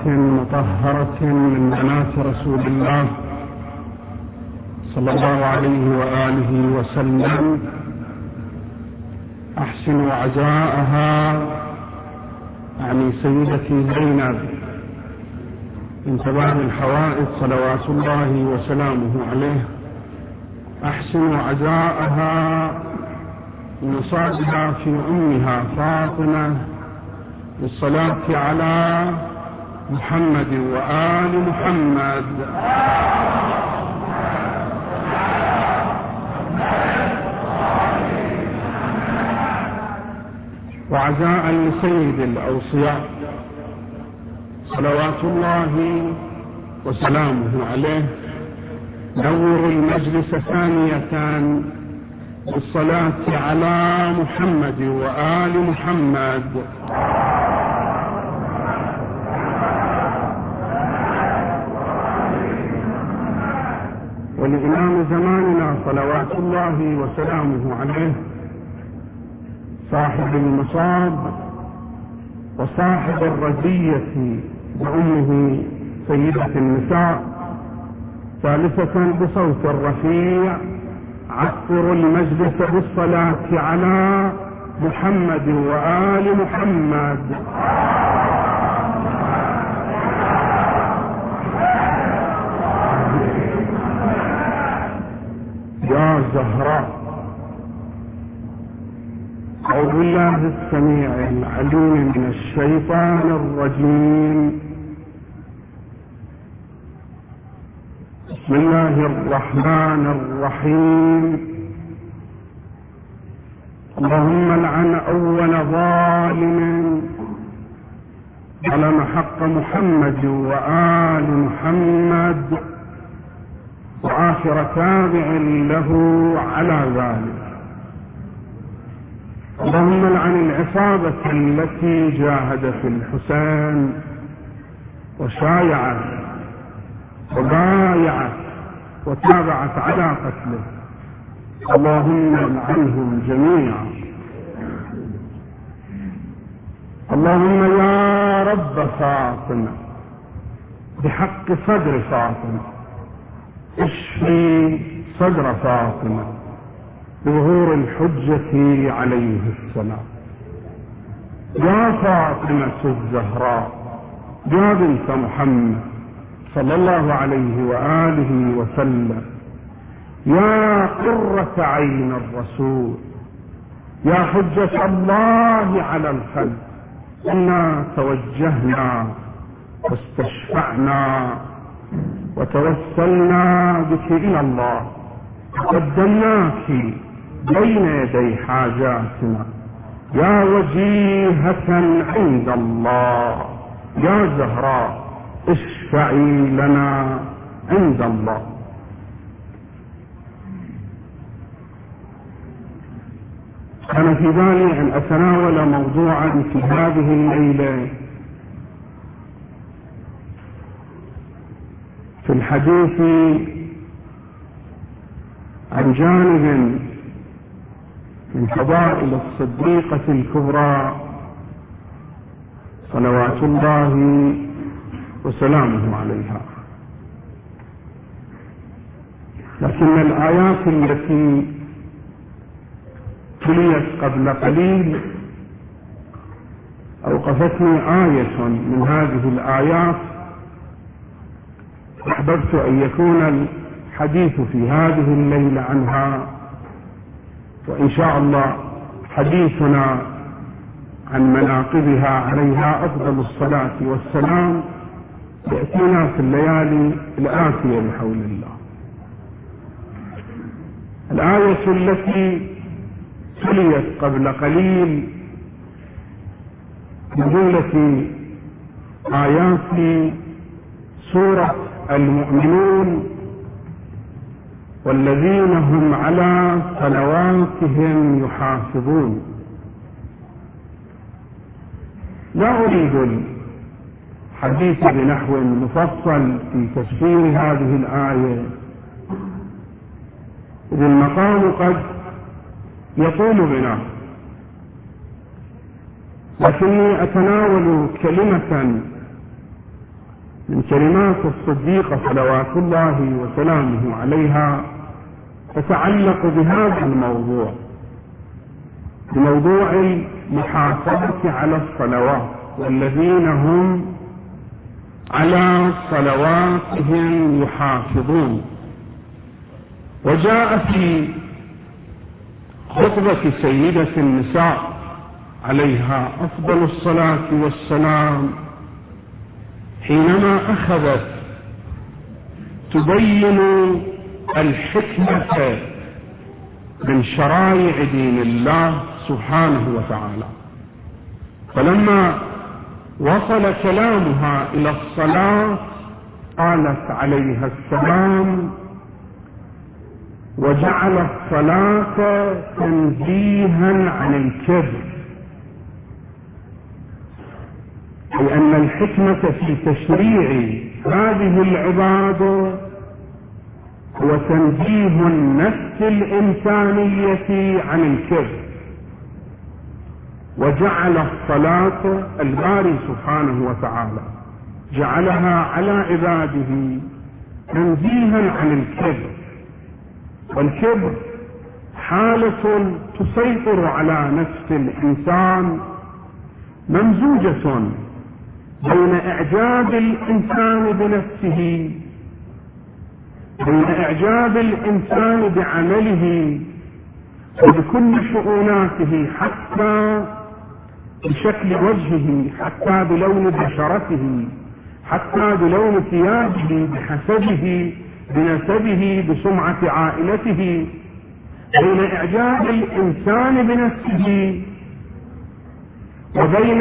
مطهرة من بنات رسول الله صلى الله عليه وآله وسلم أحسن عزاءها، يعني سيدتي زينب من تبان الحوائج صلوات الله وسلامه عليه، أحسن عزاءها نصابها في أمها فاطمة بالصلاة على محمد وآل محمد. وعزاء لسيد الأوصياء صلوات الله وسلامه عليه، نور المجلس ثانية بالصلاة على محمد وآل محمد. ولإمام زماننا صلوات الله وسلامه عليه، صاحب المصاب وصاحب الرزية وأمه سيدة النساء، ثالثة بصوت رفيع عطر المجلس بالصلاة على محمد وآل محمد. يا زهراء، أعوذ بالله السميع العليم من الشيطان الرجيم. بسم الله الرحمن الرحيم. اللهم لعن أول ظالم ظلم حق محمد وآل محمد وآخر تابع له على ذلك. اللهم لعن العصابة التي جاهدت في الحسين وشايعت وبايعت وتابعت على قتله، اللهم لعنهم جميعا. اللهم يا رب فاطمة بحق صدر فاطمة اشفي صدر فاطمة بظهور الحجة عليه السلام. يا فاطمة الزهراء يا بنت محمد صلى الله عليه وآله وسلم، يا قرة عين الرسول، يا حجة الله على الخلق، إنا توجهنا واستشفعنا وتوسلنا بك إلى الله، قدمناك بين يدي حاجاتنا يا وجيهة عند الله. يا زهراء اشفعي لنا عند الله. كان في بالي أن أتناول موضوعا في هذه الليلة في الحديث عن جانب من فضائل الصديقة الكبرى صلوات الله وسلامه عليها، لكن الآيات التي تليت قبل قليل أوقفتني آية من هذه الآيات، أحببت أن يكون الحديث في هذه الليلة عنها، وإن شاء الله حديثنا عن مناقبها عليها أفضل الصلاة والسلام يأتينا في الليالي الآتية بحول الله. الآية التي تليت قبل قليل من جملة آيات سورة المؤمنون والذين هم على صلواتهم يحافظون. لا أريد الحديث بنحو مفصل في تفسير هذه الآية، إذ المقام قد يطول بنا، لكني أتناول كلمة من كلمات الصديقة صلوات الله وسلامه عليها تتعلق بهذا الموضوع، بموضوع المحافظة على الصلوات، والذين هم على صلواتهم يحافظون. وجاء في خطبة سيدة النساء عليها أفضل الصلاة والسلام حينما أخذت تبين الحكمة من شرائع دين الله سبحانه وتعالى، فلما وصل كلامها إلى الصلاة قالت عليها السلام: وجعل الصلاة تنزيها عن الكبر، لأن الحكمة في تشريع هذه العبادة هو تنزيه النفس الإنسانية عن الكبر. وجعل الصلاة الباري سبحانه وتعالى جعلها على عباده تنزيها عن الكبر، والكبر حالة تسيطر على نفس الإنسان ممزوجة بين إعجاب الإنسان بنفسه، بين إعجاب الإنسان بعمله وبكل شؤوناته، حتى بشكل وجهه، حتى بلون بشرته، حتى بلون ثيابه، بحسبه، بنسبه، بسمعة عائلته، بين إعجاب الإنسان بنفسه وبين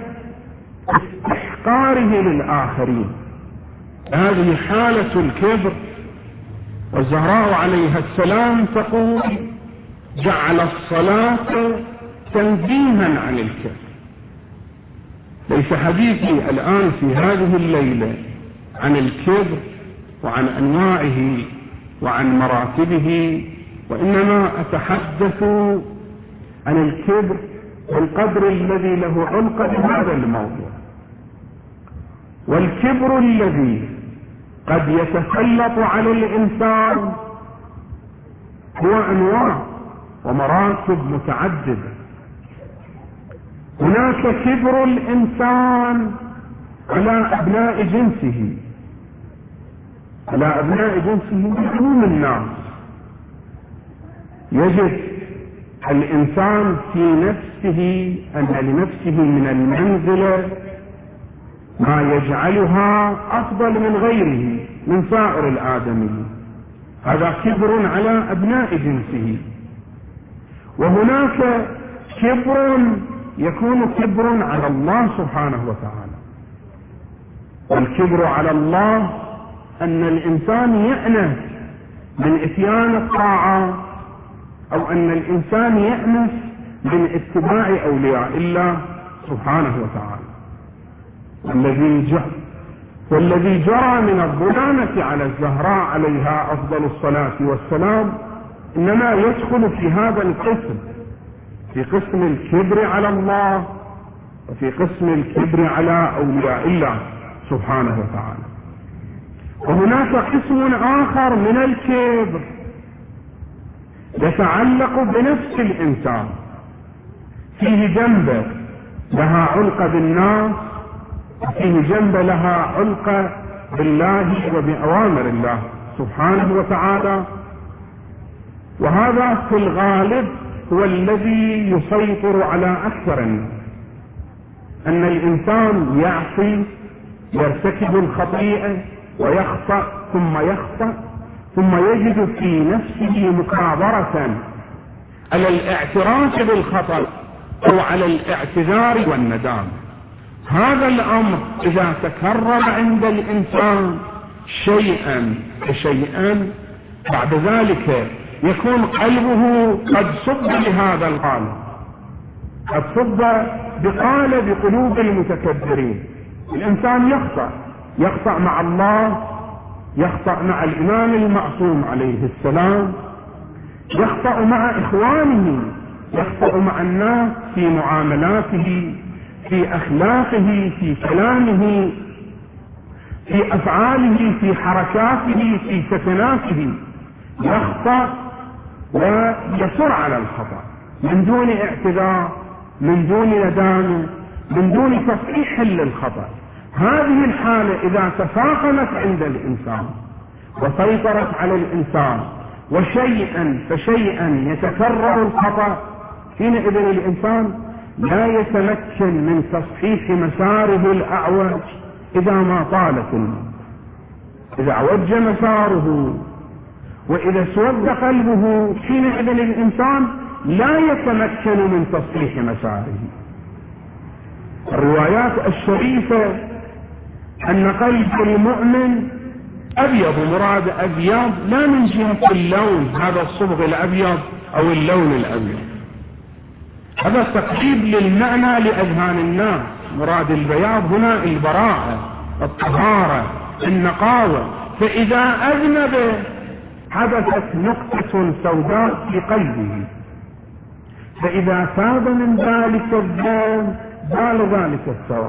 استحقاره للآخرين. هذه حالة الكبر، والزهراء عليها السلام تقول: جعل الصلاة تنزيها عن الكبر. ليس حديثي الآن في هذه الليلة عن الكبر وعن أنواعه وعن مراتبه، وإنما أتحدث عن الكبر بالقدر الذي له علاقة بهذا الموضوع. والكبر الذي قد يتسلط على الإنسان هو أنواع ومراتب متعددة. هناك كبر الإنسان على أبناء جنسه، على أبناء جنسه من عموم الناس. يجد الإنسان في نفسه أن لنفسه من المنزلة ما يجعلها أفضل من غيره، من سائر الآدميين. هذا كبر على أبناء جنسه. وهناك كبر يكون كبر على الله سبحانه وتعالى. والكبر على الله أن الإنسان يأنس من إتيان الطاعة، أو أن الإنسان يأنس من اتباع أولياء الله سبحانه وتعالى. والذي جرى من الظلامة على الزهراء عليها أفضل الصلاة والسلام إنما يدخل في هذا القسم، في قسم الكبر على الله وفي قسم الكبر على أولياء الله سبحانه وتعالى. وهناك قسم آخر من الكبر يتعلق بنفس الإنسان، فيه جنبه لها علقة بالناس، وفيه جنبه لها علقة بالله وبأوامر الله سبحانه وتعالى. وهذا في الغالب هو الذي يسيطر على أكثر الناس، أن الإنسان يعصي، يرتكب الخطيئة ويخطأ ثم يخطأ، ثم يجد في نفسه مكابرة على الاعتراف بالخطأ أو على الاعتذار والندام. هذا الأمر إذا تكرر عند الإنسان شيئا فشيئا، بعد ذلك يكون قلبه قد صب بهذا القالب، قد صب بقالب قلوب المتكبرين. الإنسان يخطأ مع الله، يخطأ مع الإمام المعصوم عليه السلام، يخطأ مع إخوانه، يخطأ مع الناس في معاملاته، في أخلاقه، في كلامه. في أفعاله، في حركاته، في سكناته، يخطأ ويصر على الخطأ من دون اعتذار، من دون ندامة، من دون تصحيح للخطأ. هذه الحالة إذا تفاقمت عند الإنسان وسيطرت على الإنسان وشيئا فشيئا يتكرر الخطأ، حينئذ الإنسان لا يتمكن من تصحيح مساره الأعوج إذا ما طالت الموت. إذا عوج مساره وإذا اسود قلبه، حينئذ الإنسان لا يتمكن من تصحيح مساره. الروايات الشريفة أن قلب المؤمن أبيض، مراد أبيض لا من جهة اللون، هذا الصبغ الأبيض أو اللون الأبيض، هذا تقريب للمعنى لأذهان الناس. مراد البياض هنا البراءة، الطهارة، النقاوة. فإذا أذنب حدثت نقطة سوداء في قلبه، فإذا تاب من ذلك الذنب زال ذلك السواد،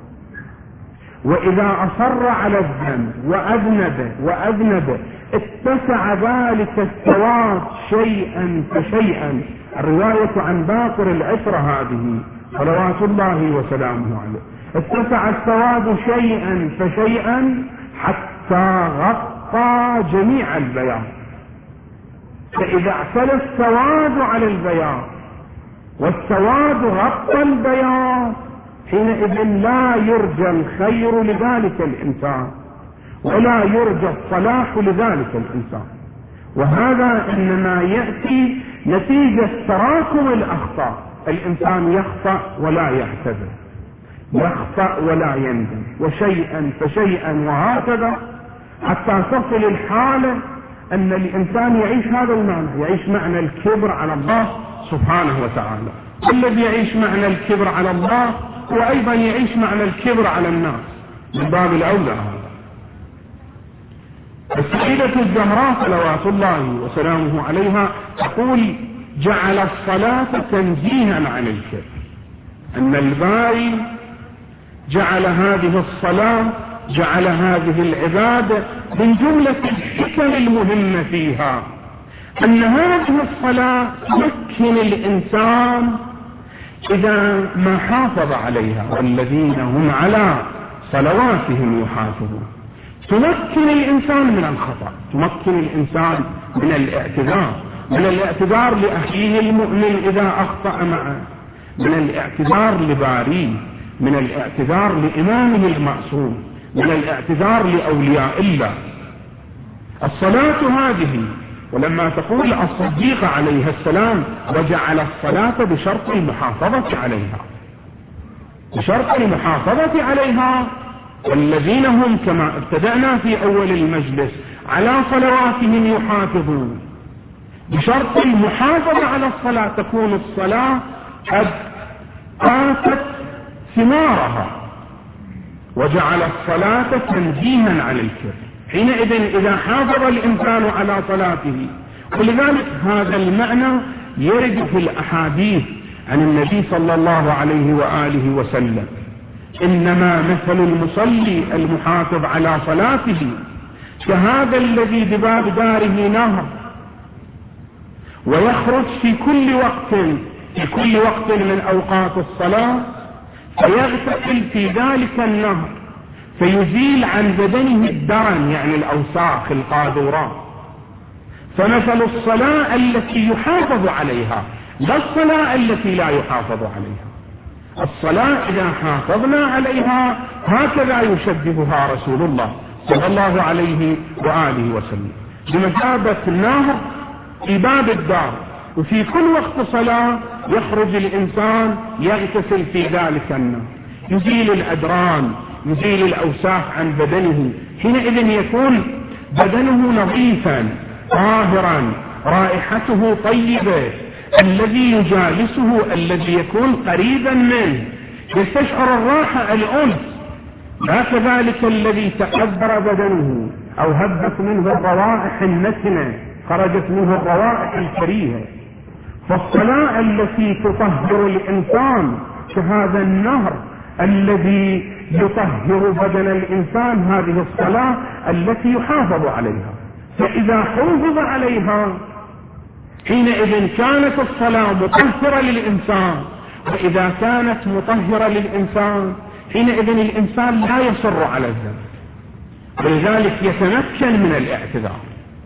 وإذا أصر على الذنب وأذنب اتسع ذلك السواد شيئا فشيئا. الرواية عن باقر العشرة هذه صلوات الله وسلامه عليه، اتسع السواد شيئا فشيئا حتى غطى جميع البياض. فإذا اعتلى السواد على البياض والسواد غطى البياض، حينئذ لا يرجى الخير لذلك الإنسان ولا يرجى الصلاح لذلك الإنسان. وهذا إنما يأتي نتيجة تراكم الأخطاء. الإنسان يخطأ ولا يعتذر، يخطأ ولا يندم، وشيئا فشيئا وهكذا، حتى تصل الحالة أن الإنسان يعيش هذا المعنى، يعيش معنى الكبر على الله سبحانه وتعالى. الذي يعيش معنى الكبر على الله هو أيضا يعيش معنى الكبر على الناس من باب الأولى. السيدة الزهراء صلوات الله وسلامه عليها تقول: جعل الصلاة تنزيها عن الكبر، أن الباري جعل هذه الصلاة، جعل هذه العبادة من جملة الحكم المهمة فيها، أن هذه الصلاة تمكن الإنسان إذا ما حافظ عليها، والذين هم على صلواتهم يحافظون. تمكن الإنسان من الخطأ، تمكن الإنسان من الاعتذار لأخيه المؤمن إذا أخطأ معه، من الاعتذار لباريه، من الاعتذار لإمامه المعصوم، من الاعتذار لأولياء الله. الصلاة هذه، ولما تقول الصديقة عليها السلام: وجعل الصلاة بشرط المحافظة عليها، بشرط المحافظة عليها، والذين هم كما ابتدأنا في أول المجلس على صلواتهم يحافظون. بشرط المحافظة على الصلاة تكون الصلاة قد آتت ثمارها، وجعل الصلاة تنزيها عن الكبر. حينئذ إذا حافظ الإنسان على صلاته، ولذلك هذا المعنى يرد في الأحاديث عن النبي صلى الله عليه وآله وسلم: إنما مثل المصلي المحافظ على صلاته كهذا الذي بباب داره نهر، ويخرج في كل وقت من أوقات الصلاة فيغتسل في ذلك النهر، فيزيل عن بدنه الدرن، يعني الأوساخ القاذورات. فمثل الصلاة التي يحافظ عليها، لا الصلاة التي لا يحافظ عليها. الصلاة إذا حافظنا عليها هكذا يشبهها رسول الله صلى الله عليه وآله وسلم، بمثابة النهر في باب الدار، وفي كل وقت صلاة يخرج الإنسان يغتسل في ذلك النهر، يزيل الأدران، يزيل الأوساخ عن بدنه. حينئذ يكون بدنه نظيفا طاهرا، رائحته طيبة، الذي يجالسه، الذي يكون قريبا منه يستشعر الراحة الأنس، لا كذلك الذي تقدر بدنه أو هبت منه الروائح النتنة، خرجت منه الروائح الكريهة. فالصلاة التي تطهر الإنسان كهذا النهر الذي يطهر بدن الإنسان هذه الصلاة التي يحافظ عليها. فإذا حافظ عليها حينئذ كانت الصلاة مطهرة للإنسان، وإذا كانت مطهرة للإنسان حينئذ الإنسان لا يصر على الذنب، ولذلك يتمكن من الاعتذار.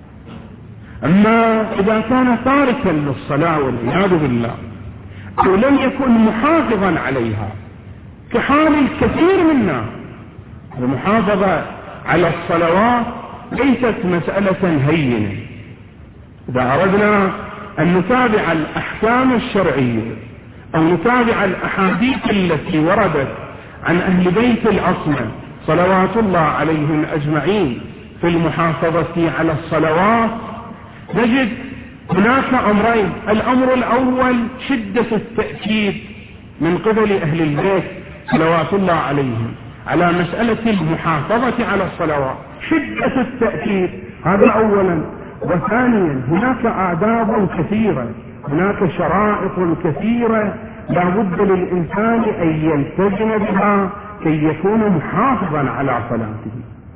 أما إذا كان تاركا للصلاة والعياذ بالله أو لم يكن محافظا عليها كحال الكثير منا، المحافظة على الصلوات ليست مسألة هينة. إذا أردنا أن نتابع الأحكام الشرعية أو نتابع الأحاديث التي وردت عن أهل بيت العصمة صلوات الله عليهم أجمعين في المحافظة على الصلوات، نجد هناك أمرين. الأمر الأول شدة التأكيد من قبل أهل البيت صلوات الله عليهم على مسألة المحافظة على الصلوات، شدة التأكيد، هذا أولا. وثانيا هناك آداب كثيرة، هناك شرائط كثيرة لا بد للإنسان أن يلتزم بها كي يكون محافظا على صلاته.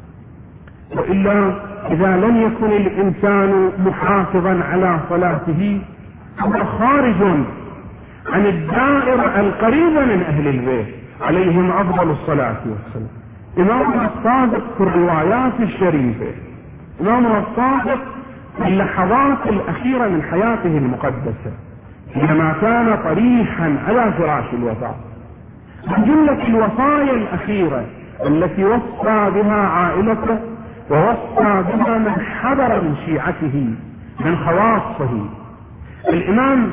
وإلا إذا لم يكن الإنسان محافظا على صلاته هو خارج عن الدائرة القريبة من أهل البيت عليهم أفضل الصلاة والسلام. إمامنا الصادق في الروايات الشريفة، إمامنا الصادق في اللحظات الأخيرة من حياته المقدسة حينما كان طريحا على فراش الوفاة، من جملة الوصايا الأخيرة التي وصى بها عائلته ووصى بها من حضر من شيعته من خواصه. الإمام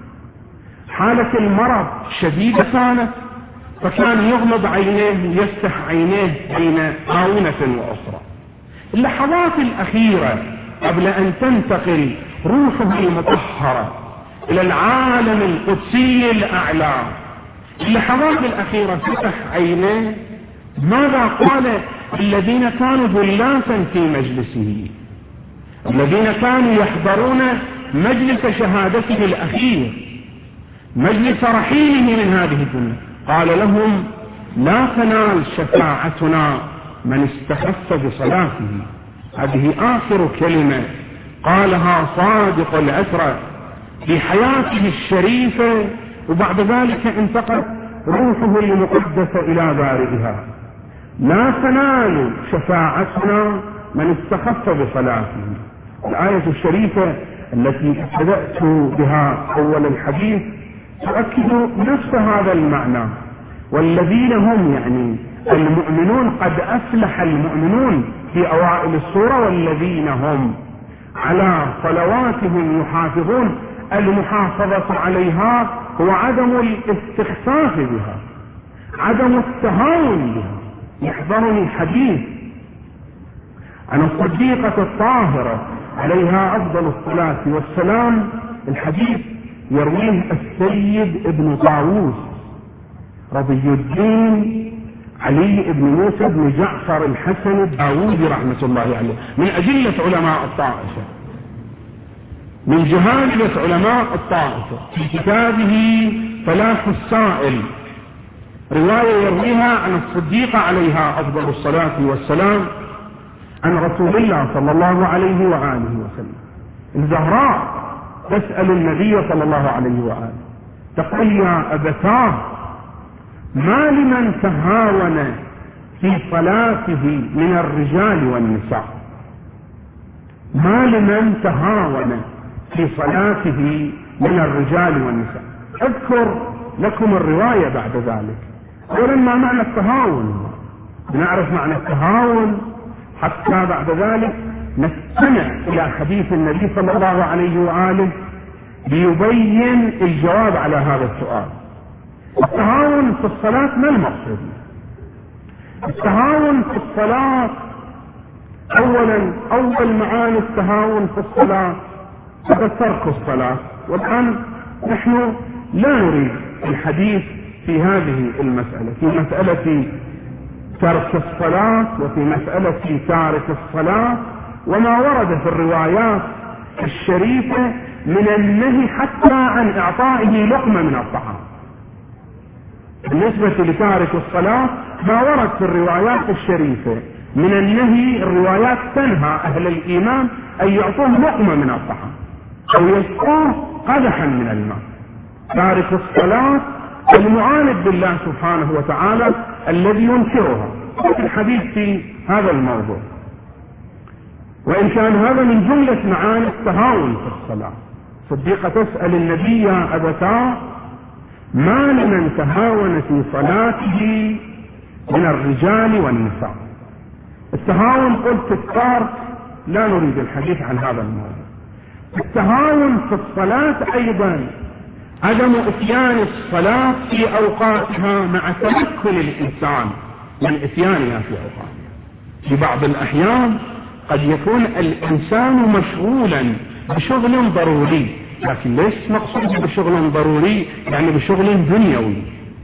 حالة المرض شديدة كانت، فكان يغمض عينيه يفتح عينيه بين آونة وأخرى. اللحظات الأخيرة قبل أن تنتقل روحه المطهرة إلى العالم القدسي الأعلى، اللحظات الأخيرة فتح عينيه. ماذا قال الذين كانوا جلاسا في مجلسه، الذين كانوا يحضرون مجلس شهادته الأخير، مجلس رحيله من هذه الدنيا؟ قال لهم: لا تنال شفاعتنا من استخف بصلاته. هذه آخر كلمة قالها صادق الأسرى في حياته الشريفة، وبعد ذلك انتقلت روحه المقدسة إلى بارئها. لا تنال شفاعتنا من استخف بصلاته. الآية الشريفة التي ابتدأت بها أول الحديث تؤكد نفس هذا المعنى. والذين هم يعني المؤمنون، قد أفلح المؤمنون في أوائل السورة، والذين هم على صلواتهم يحافظون. المحافظة عليها هو عدم الاستخفاف بها، عدم التهاون بها. يحضرني حديث عن الصديقة الطاهرة عليها أفضل الصلاة والسلام. الحديث يرويه السيد ابن طاووس رضي الدين علي ابن موسى بن جعفر الحسن الداوودي رحمة الله عليه، من أجلة علماء الطائفة، من جهالة علماء الطائفة، في كتابه فلاح السائل رواية يرويها عن الصديقة عليها أفضل الصلاة والسلام عن رسول الله صلى الله عليه وآله وسلم. الزهراء تسأل النبي صلى الله عليه وآله تقول: يا أبتاه، ما لمن تهاون في صلاته من الرجال والنساء؟ ما لمن تهاون في صلاته من الرجال والنساء؟ أذكر لكم الرواية بعد ذلك. أولا ما معنى التهاون؟ نعرف معنى التهاون حتى بعد ذلك نستمع إلى حديث النبي صلى الله عليه وآله ليبين الجواب على هذا السؤال. التهاون في الصلاة ما المقصود؟ التهاون في الصلاة أولا، أول معاني التهاون في الصلاة هذا ترك الصلاة. والآن نحن لا نريد الحديث في هذه المسألة، في مسألة ترك الصلاة وفي مسألة تارك الصلاة، وما ورد في الروايات الشريفة من النهي حتى عن إعطائه لقمة من الطعام. بالنسبة لتارك الصلاة ما ورد في الروايات الشريفة من النهي. الروايات تنهى أهل الإيمان أن يعطوه لقمة من الطعام أو يسقوه قدحا من الماء. تارك الصلاة المعاند بالله سبحانه وتعالى الذي ينكرها. الحديث في هذا الموضوع، وإن كان هذا من جملة معاني التهاون في الصلاة. صديقة تسأل النبي: يا أبتاه، ما لمن تهاون في صلاته من الرجال والنساء؟ التهاون قلت الترك، لا نريد الحديث عن هذا الموضوع. التهاون في الصلاة أيضا عدم إتيان الصلاة في أوقاتها مع تمكن الإنسان من إتيانها في أوقاتها. في بعض الأحيان قد يكون الإنسان مشغولا بشغل ضروري، لكن ليس مقصود بشغل ضروري يعني بشغل دنيوي.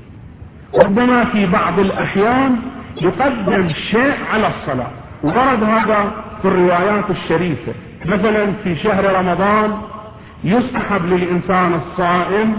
ربما في بعض الأحيان يقدم شيء على الصلاة، ورد هذا في الروايات الشريفة. مثلا في شهر رمضان يستحب للإنسان الصائم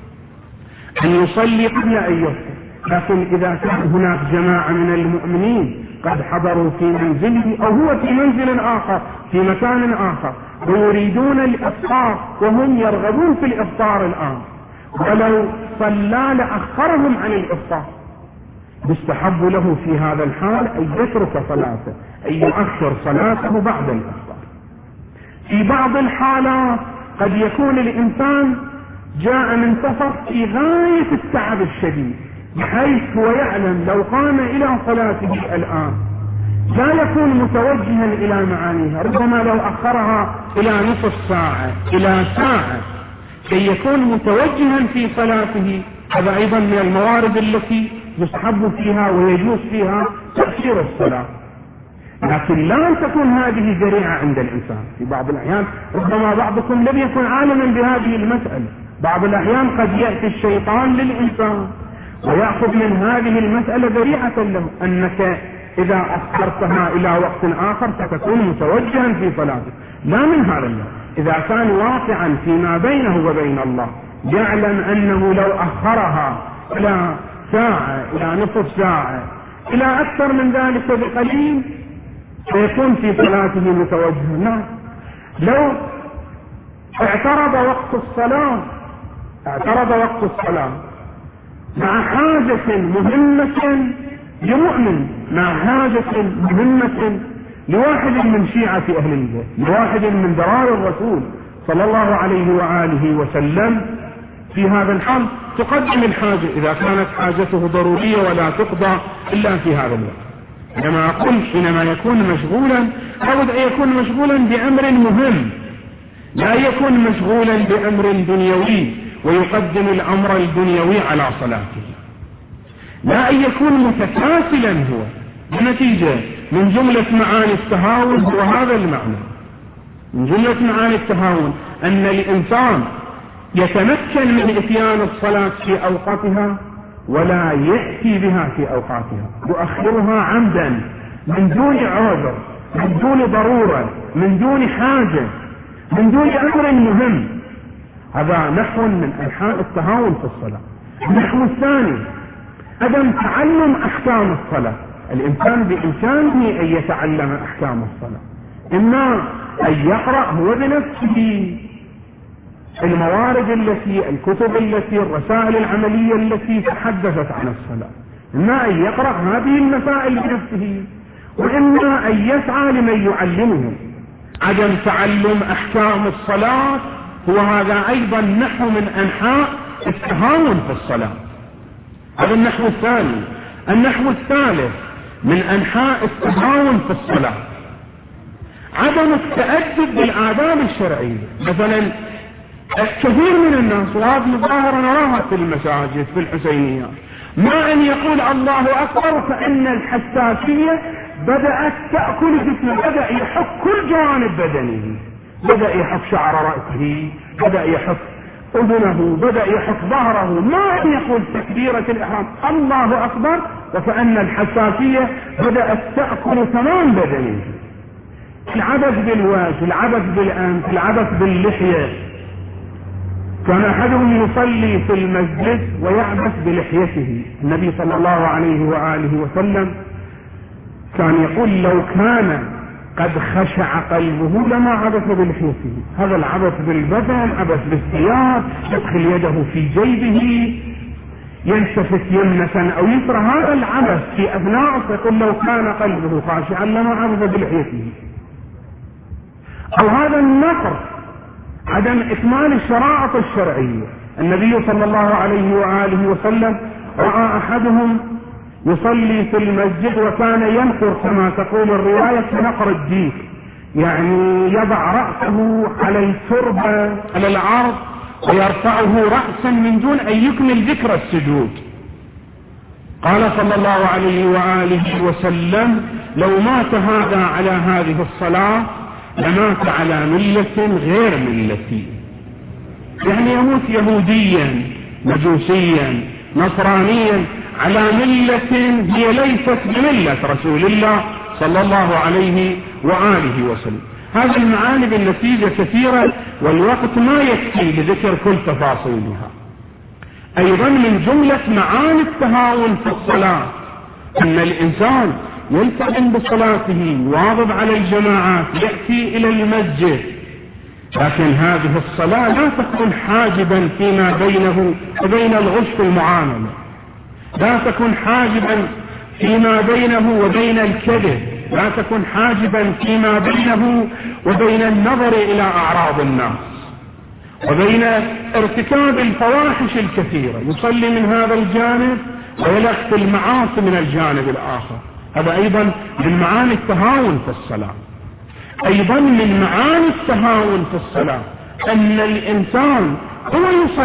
أن يصلي قبل أن يفطر، لكن إذا كان هناك جماعة من المؤمنين قد حضروا في منزله أو هو في منزل آخر في مكان آخر ويريدون الإفطار وهم يرغبون في الإفطار الآن، ولو صلى لأخرهم عن الإفطار، يستحب له في هذا الحال أن يترك صلاته، أن يؤخر صلاته بعد الإفطار. في بعض الحالات قد يكون الإنسان جاء من سفر في غاية التعب الشديد، بحيث هو يعلم لو قام إلى صلاته الآن لا يكون متوجها إلى معانيها، ربما لو أخرها إلى نصف ساعة إلى ساعة كي يكون متوجها في صلاته. هذا أيضا من الموارد التي يستحب فيها ويجوز فيها تأخير الصلاة، لكن لا تكون هذه ذريعة عند الإنسان. في بعض الأحيان ربما بعضكم لم يكن عالما بهذه المسألة، بعض الأحيان قد يأتي الشيطان للإنسان ويأخذ من هذه المسألة ذريعة له، أنك إذا أخرتها إلى وقت آخر ستكون متوجها في صلاتك. لا من هذا الله، إذا كان واقعا فيما بينه وبين الله يعلم أنه لو أخرها إلى ساعة إلى نصف ساعة إلى أكثر من ذلك بقليل سيكون في صلاته متوجها. لا، لو اعترض وقت الصلاة مع حاجة مهمة لمؤمن، مع حاجة مهمة لواحد من شيعة أهل البيت، لواحد من ذرار الرسول صلى الله عليه وآله وسلم، في هذا الحال تقدم الحاجة إذا كانت حاجته ضرورية ولا تقضى إلا في هذا الوقت. كما أقول حينما يكون مشغولا لابد أن يكون مشغولا بأمر مهم، لا يكون مشغولا بأمر دنيوي ويقدم الأمر الدنيوي على صلاته، لا أن يكون متكاسلا هو. بنتيجة من جملة معاني التهاون هو هذا المعنى، من جملة معاني التهاون أن الإنسان يتمكن من إتيان الصلاة في أوقاتها ولا يأتي بها في أوقاتها، يؤخرها عمدا من دون عذر، من دون ضرورة، من دون حاجة، من دون أمر مهم. هذا نحو من أنحاء التهاون في الصلاة. النحو الثاني عدم تعلم أحكام الصلاة. الإنسان بإمكانه أن يتعلم أحكام الصلاة، إما أن يقرأ هو بنفسه الموارد التي الكتب التي الرسائل العملية التي تحدثت عن الصلاة، إما أن يقرأ هذه المسائل بنفسه، وإما أن يسعى لمن يعلمه. عدم تعلم أحكام الصلاة هو هذا أيضا نحو من أنحاء التهاون في الصلاة. هذا النحو الثاني. النحو الثالث من أنحاء التهاون في الصلاة عدم التأدب بالآداب الشرعية. مثلا كثير من الناس، وهذه ظاهرة نراها في المساجد في الحسينيات، ما أن يقول الله أكبر فإن الحساسية بدأت تأكل جسمه، بدأ يحك كل جوانب بدنه، بدأ يحك شعر رأسه، بدأ يحك أذنه، بدأ يحك ظهره، ما أن يقول تكبيرة الإحرام الله أكبر وكأن الحساسية بدأت تأكل تمام بدنه. العبث بالوجه، العبث بالأنف، العبث باللحية، كان أحدهم يصلي في المسجد ويعبث بلحيته. النبي صلى الله عليه وآله وسلم كان يقول لو كان قد خشع قلبه لما عبث بلحيته. هذا العبث بالبدن، عبث بالثياب، يدخل يده في جيبه، يلتفت يمنة أو يسرى، هذا العبث في أثناء، يقول لو كان قلبه خاشعا لما عبث بلحيته. أو هذا النقر، عدم إكمال الشرائط الشرعية. النبي صلى الله عليه وآله وسلم رأى أحدهم يصلي في المسجد وكان ينقر كما تقول الرواية نقر الديك، يعني يضع رأسه على التربة على الأرض ويرفعه رأسا من دون أن يكمل ذكر السجود. قال صلى الله عليه وآله وسلم لو مات هذا على هذه الصلاة لمات على ملة غير ملتي، يعني يموت يهوديا مجوسيا نصرانيا على ملة هي ليست بملة رسول الله صلى الله عليه وآله وسلم. هذه المعاني بالنتيجة كثيرة والوقت ما يكفي لذكر كل تفاصيلها. أيضا من جملة معاني التهاون في الصلاة أن الإنسان يلتزم بصلاته، واظب على الجماعات، يأتي إلى المسجد، لكن هذه الصلاة لا تكون حاجبا فيما بينه وبين الغش في المعاملة، لا تكون حاجبا فيما بينه وبين الكذب، لا تكون حاجبا فيما بينه وبين النظر إلى أعراض الناس وبين ارتكاب الفواحش الكثيرة. يصلي من هذا الجانب ويلح في المعاصي من الجانب الآخر. هذا أيضا من معاني التهاون في الصلاة. أيضا من معاني التهاون في الصلاة أن الإنسان هو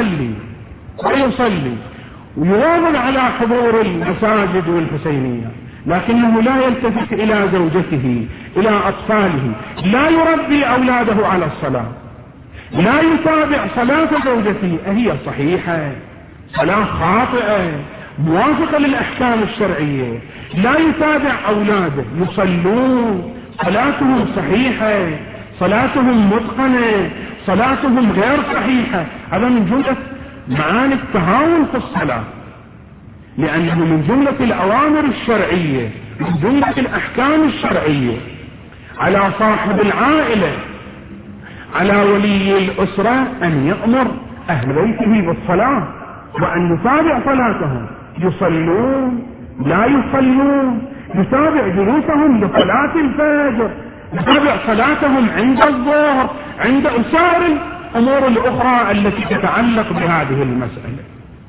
يصلي ويواظب على حضور المساجد والحسينية، لكنه لا يلتفت إلى زوجته إلى أطفاله، لا يربي أولاده على الصلاة، لا يتابع صلاة زوجته أهي صحيحة، صلاة خاطئة موافقة للأحكام الشرعية، لا يتابع أولاده يصلون صلاتهم صحيحة، صلاتهم متقنة، صلاتهم غير صحيحة. هذا من جملة معاني التهاون في الصلاة، لأنه من جملة الأوامر الشرعية، من جملة الأحكام الشرعية على صاحب العائلة، على ولي الأسرة أن يأمر أهل بيته بالصلاة وأن يتابع صلاتهم، يصلون لا يصلون، يتابع جلوسهم لصلاة الفجر، يتابع صلاتهم عند الظهر، عند سائر الأمور الأخرى التي تتعلق بهذه المسألة.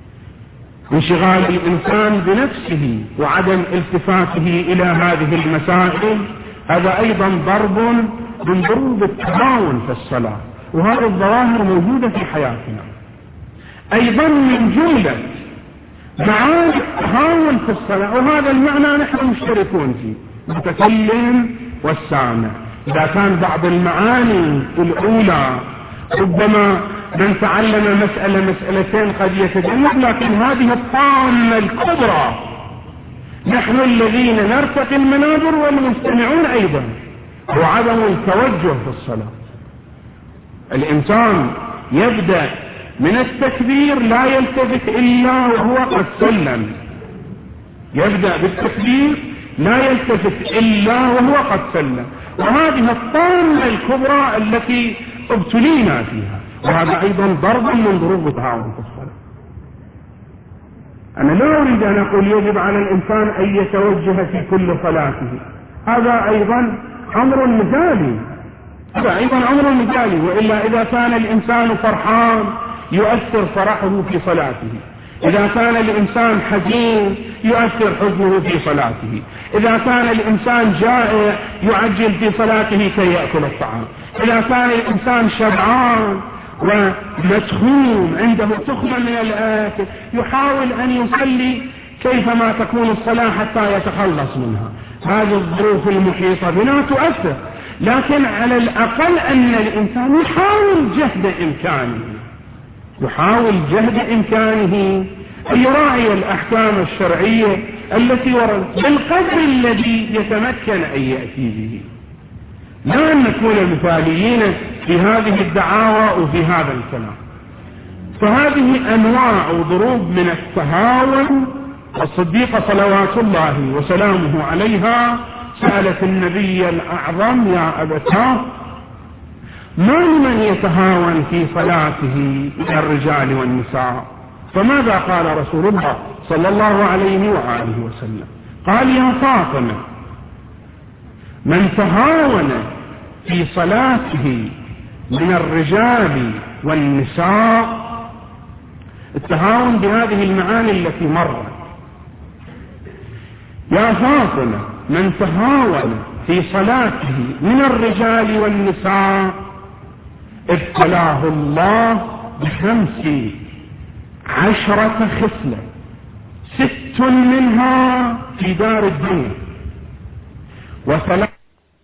انشغال الإنسان بنفسه وعدم التفاته إلى هذه المسائل هذا أيضا ضرب من ضروب التهاون في الصلاة، وهذه الظواهر موجودة في حياتنا. أيضا من جملة معاني التهاون في الصلاة، وهذا المعنى نحن مشتركون فيه، المتكلم والسامع. إذا كان بعض المعاني الأولى ربما من تعلم مسألتين قد يتجنب، لكن هذه الطامة الكبرى نحن الذين نرتقي المنابر والمستمعون أيضا هو عدم التوجه في الصلاة. الإنسان يبدأ من التكبير لا يلتفت إلا وهو قد سلم، يبدأ بالتكبير لا يلتفت إلا وهو قد سلم، وهذه الطامة الكبرى التي ابتلينا فيها، وهذا أيضا ضرب من ضروب التهاون في الصلاة. أنا لا أريد أن أقول يجب على الإنسان أن يتوجه في كل صلاته، هذا أيضا أمر مثالي، وإلا إذا كان الإنسان فرحان يؤثر فرحه في صلاته، إذا كان الإنسان حزين يؤثر حزنه في صلاته، إذا كان الإنسان جائع يعجل في صلاته كي يأكل الطعام، إذا كان الإنسان شبعان ومسخون عنده تخمة من الآكل يحاول أن يصلي كيفما تكون الصلاة حتى يتخلص منها. هذه الظروف المحيطة بنا تؤثر، لكن على الأقل أن الإنسان يحاول جهد إمكانه أن يراعي الأحكام الشرعية التي وردت بالقدر الذي يتمكن أن يأتي به، لا أن نكون مثاليين في هذه الدعاوى وفي هذا الكلام. فهذه أنواع ضروب من التهاون. الصديقة صلوات الله وسلامه عليها سألت النبي الأعظم: يا أبتاه، ما لمن يتهاون في صلاته من الرجال والنساء؟ فماذا قال رسول الله صلى الله عليه وآله وسلم؟ قال: يا فاطمة، من تهاون في صلاته من الرجال والنساء، التهاون بهذه المعاني التي مرت. يا فاطمة، من تهاون في صلاته من الرجال والنساء ابتلاه الله ب15 خصلة، 6 منها في دار الدنيا، و3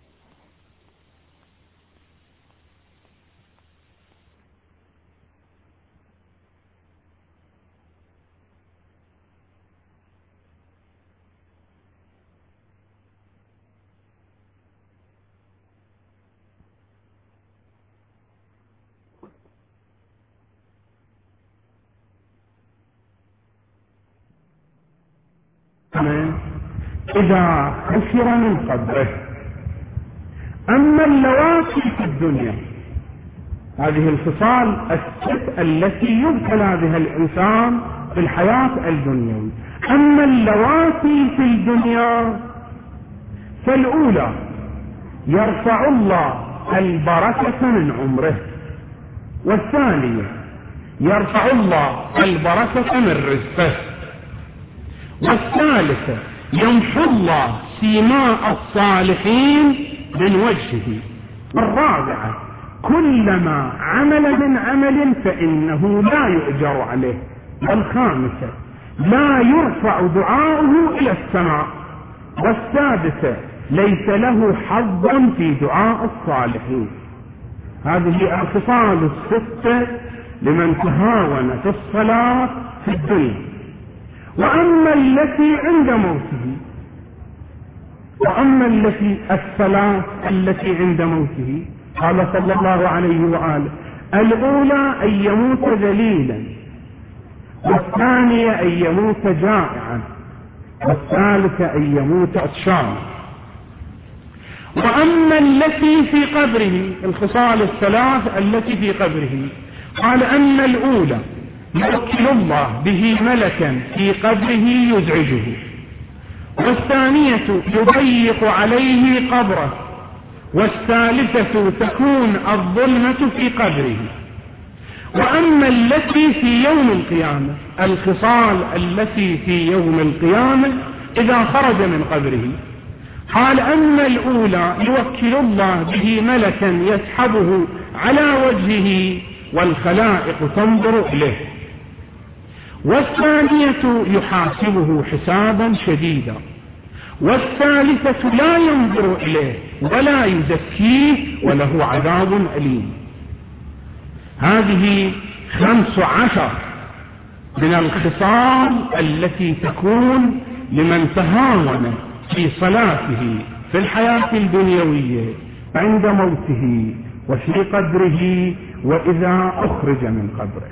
إذا حشر من قبره. أما اللواتي في الدنيا، هذه الخصال الست التي يبتلى بها الإنسان في الحياة الدنيوية. أما اللواتي في الدنيا فالأولى: يرفع الله البركة من عمره، والثانية: يرفع الله البركة من رزقه، والثالثة: يمحو الله سيماء الصالحين من وجهه، والرابعة: كلما عمل من عمل فإنه لا يؤجر عليه، والخامسة: لا يرفع دعاؤه إلى السماء، والسادسة: ليس له حظ في دعاء الصالحين. هذه الخصال الستة لمن تهاون في الصلاة في الدنيا. وأما التي عند موته، الثلاث التي عند موته، قال صلى الله عليه وآله: الأولى أن يموت ذليلا، والثانية أن يموت جائعا، والثالثة أن يموت عطشانا. وأما التي في قبره، الخصال الثلاث التي في قبره، قال: أما الأولى يوكل الله به ملكا في قبره يزعجه، والثانية يضيق عليه قبره، والثالثة تكون الظلمة في قبره. وأما التي في يوم القيامة، الخصال التي في يوم القيامة إذا خرج من قبره، قال: أما الأولى يوكل الله به ملكا يسحبه على وجهه والخلائق تنظر إليه، والثانية يحاسبه حسابا شديدا، والثالثة لا ينظر إليه ولا يزكيه وله عذاب أليم. هذه 15 من الخصال التي تكون لمن تهاون في صلاته في الحياة الدنيوية عند موته وفي قبره وإذا أخرج من قبره.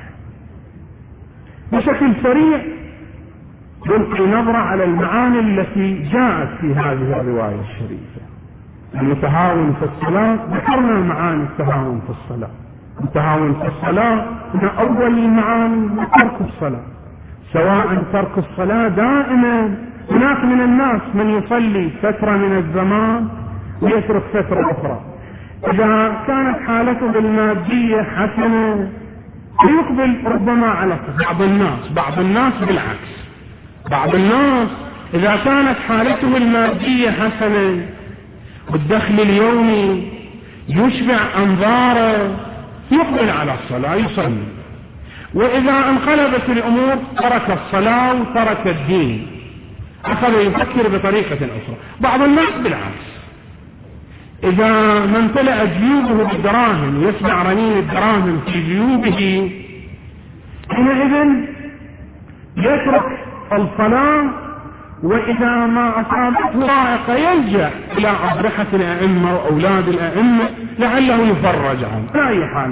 بشكل سريع نلقي نظرة على المعاني التي جاءت في هذه الرواية الشريفة. المتهاون في الصلاة، ذكرنا معاني التهاون في الصلاة. التهاون في الصلاة من أول المعاني ترك الصلاة، سواء ترك الصلاة دائما. هناك من الناس من يصلي فترة من الزمان ويترك فترة أخرى. إذا كانت حالته المادية حسنة يقبل ربما على بعض الناس بالعكس. بعض الناس إذا كانت حالته المادية حسنة والدخل اليومي يشبع أنظاره يقبل على الصلاة يصلي، وإذا انقلبت الأمور ترك الصلاة وترك الدين، أخذ يفكر بطريقة أخرى. بعض الناس بالعكس، إذا ما امتلأت جيوبه بالدراهم يسمع رنين الدراهم في جيوبه، حينئذ يترك الصلاة، وإذا ما أصابته ضائقة يلجأ إلى أضرحة الأئمة وأولاد الأئمة لعله يفرج عنه. لا أي حال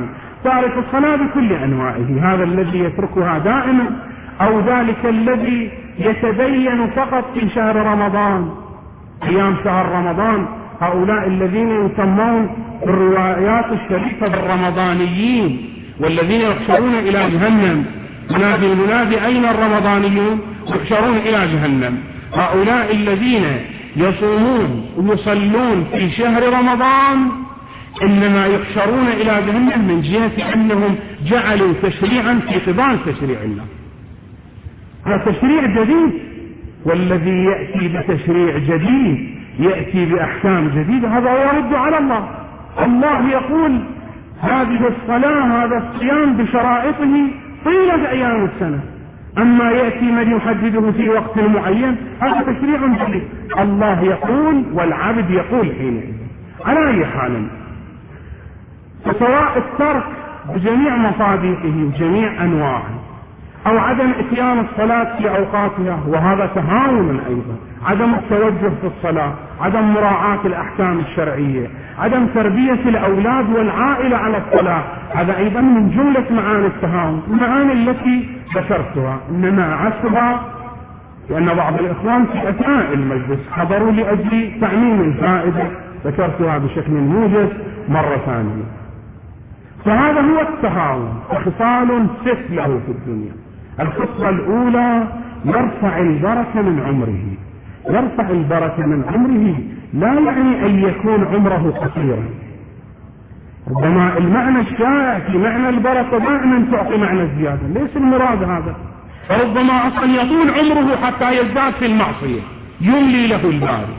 تارك الصلاة بكل أنواعه، هذا الذي يتركها دائما، أو ذلك الذي يتدين فقط في شهر رمضان، أيام شهر رمضان، هؤلاء الذين يسمون بالروايات الشريفة بالرمضانيين، والذين يحشرون إلى جهنم. ينادي المنادي أين الرمضانيون؟ يحشرون إلى جهنم. هؤلاء الذين يصومون ويصلون في شهر رمضان إنما يحشرون إلى جهنم من جهة أنهم جعلوا تشريعا في قبال تشريع الله. هذا تشريع جديد، والذي يأتي بتشريع جديد يأتي بأحكام جديدة هذا يرد على الله. الله يقول هذه الصلاة هذا الصيام بشرائطه طيلة أيام السنة، أما يأتي من يحدده في وقت معين هذا تشريع جديد. الله يقول والعبد يقول حينئذ. على أي حال، فسواء الترك بجميع مصادقه وجميع أنواعه، أو عدم اتيان الصلاة في أوقاتها، وهذا تهاون أيضا، عدم التوجه في الصلاة، عدم مراعاة الأحكام الشرعية، عدم تربية الأولاد والعائلة على الصلاة، هذا أيضا من جملة معاني التهاون. المعاني التي ذكرتها إنما عكسها، لأن بعض الإخوان في أثناء المجلس حضروا لأجل تعميم الفائدة، ذكرتها بشكل موجز مرة ثانية. فهذا هو التهاون، خصال 6 له في الدنيا. الخصلة الأولى يرفع البركة من عمره. يرفع البركة من عمره لا يعني أن يكون عمره قصيرا، ربما المعنى الشائع في معنى البركة دائما تعطي معنى الزيادة، ليس المراد هذا. فربما أصلا يطول عمره حتى يزداد في المعصية يملي له الباري،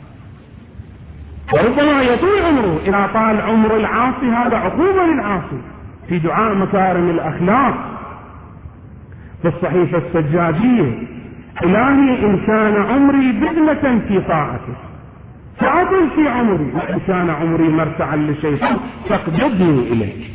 وربما يطول عمره إذا طال عمر العاصي هذا عقوبة للعاصي. في دعاء مكارم الأخلاق في الصحيفة السجادية: إلهي إن كان عمري بذلة في طاعتك فأطل في عمري، وإن كان عمري مرتعا لشيطان فاقبضني إليك.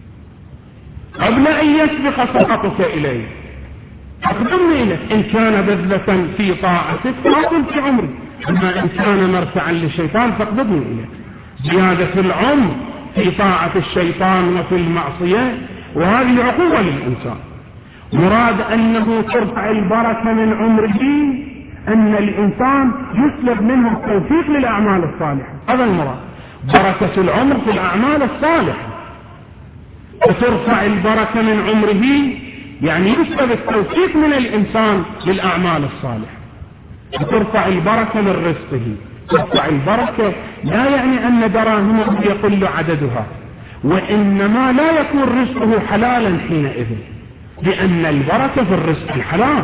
قبل أن يسبق سقطك إليه اقبضني إليك. إن كان بذلة في طاعتك فأطل في عمري، أما إن كان مرتعا للشيطان فاقبضني إليك. زيادة العمر في طاعة الشيطان وفي المعصية، وهذه عقوبة للإنسان. مراد أنه ترفع البركة من عمره أن الإنسان يسلب منه التوفيق للأعمال الصالحة، هذا المراد. بركة العمر في الأعمال الصالحة، وترفع البركة من عمره يعني يسلب التوفيق من الإنسان للأعمال الصالحة. وترفع البركة من رزقه. ترفع البركة لا يعني أن دراهمه يقل عددها، وإنما لا يكون رزقه حلالا حينئذ، لأن البركة في الرزق الحلال،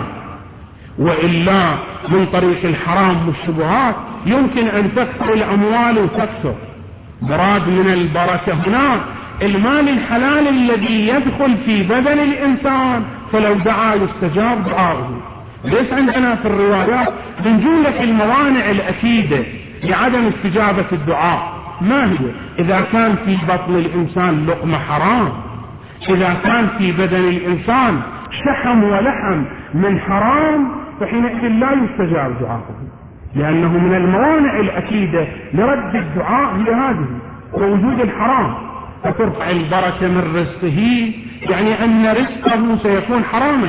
وإلا من طريق الحرام والشبهات يمكن أن تكثر الأموال وتكثر. مراد من البركة هنا المال الحلال الذي يدخل في بدن الإنسان، فلو دعا يستجاب دعاؤه. ليس عندنا في الروايات من جملة الموانع الأكيدة لعدم استجابة الدعاء. ما هي؟ إذا كان في بطن الإنسان لقمة حرام، إذا كان في بدن الإنسان شحم ولحم من حرام، فحينئذ لا يستجاب دعاءه، لأنه من الموانع الأكيدة لرد الدعاء هي هذه ووجود الحرام. فترفع البركة من رزقه يعني أن رزقه سيكون حراما،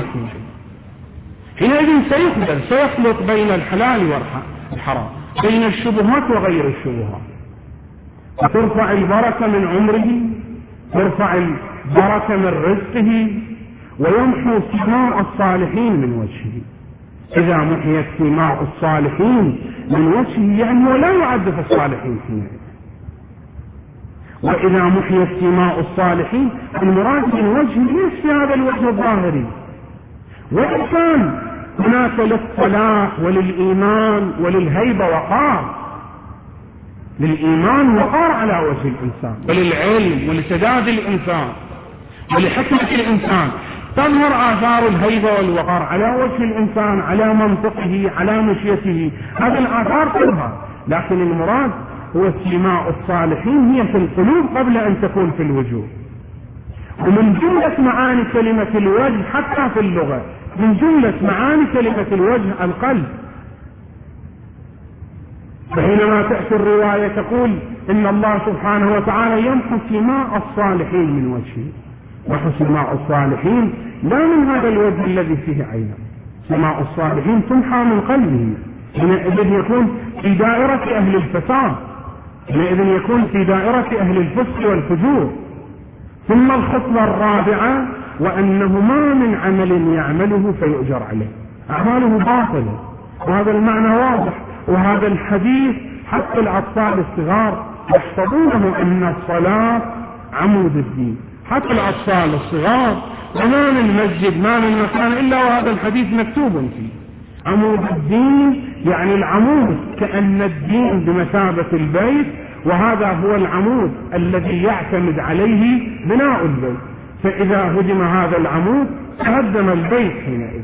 حينئذ سيخلط بين الحلال والحرام، بين الشبهات وغير الشبهات. فترفع البركة من عمره، ترفع البركة من رزقه، ويمحو سماء الصالحين من وجهه. إذا محيت سماء الصالحين من وجهه يعني ولا يعد في الصالحين حينئذ. وإذا محيت سماء الصالحين المراد من وجهه ليس في هذا الوجه الظاهري، وإن كان هناك للصلاح وللإيمان وللهيبة وقار، للإيمان وقار على وجه الإنسان، وللعلم ولسداد الإنسان ولحكمة الإنسان، تظهر آثار الهيبة والوقار على وجه الإنسان، على منطقه، على مشيته، هذه الآثار تظهر. لكن المراد هو سماء الصالحين هي في القلوب قبل أن تكون في الوجوه. ومن جملة معاني كلمة الوجه حتى في اللغة، من جملة معاني كلمة الوجه القلب. فحينما تأتي الرواية تقول إن الله سبحانه وتعالى يمحو سماء الصالحين من وجهه، محو سماء الصالحين لا من هذا الوجه الذي فيه عينه، سماء الصالحين تمحى من قلبه، حينئذ يكون في دائرة أهل الفساد، حينئذ يكون في دائرة أهل الفسق والفجور. ثم الخطوة الرابعة وأنه ما من عمل يعمله فيؤجر عليه، أعماله باطلة، وهذا المعنى واضح. وهذا الحديث حتى الأطفال الصغار يحفظونه أن الصلاة عمود الدين، حتى الأطفال الصغار، وما من مسجد ما من مكان إلا وهذا الحديث مكتوب فيه. عمود الدين يعني العمود كأن الدين بمثابة البيت، وهذا هو العمود الذي يعتمد عليه بناء البيت، فإذا هدم هذا العمود تهدم البيت حينئذ.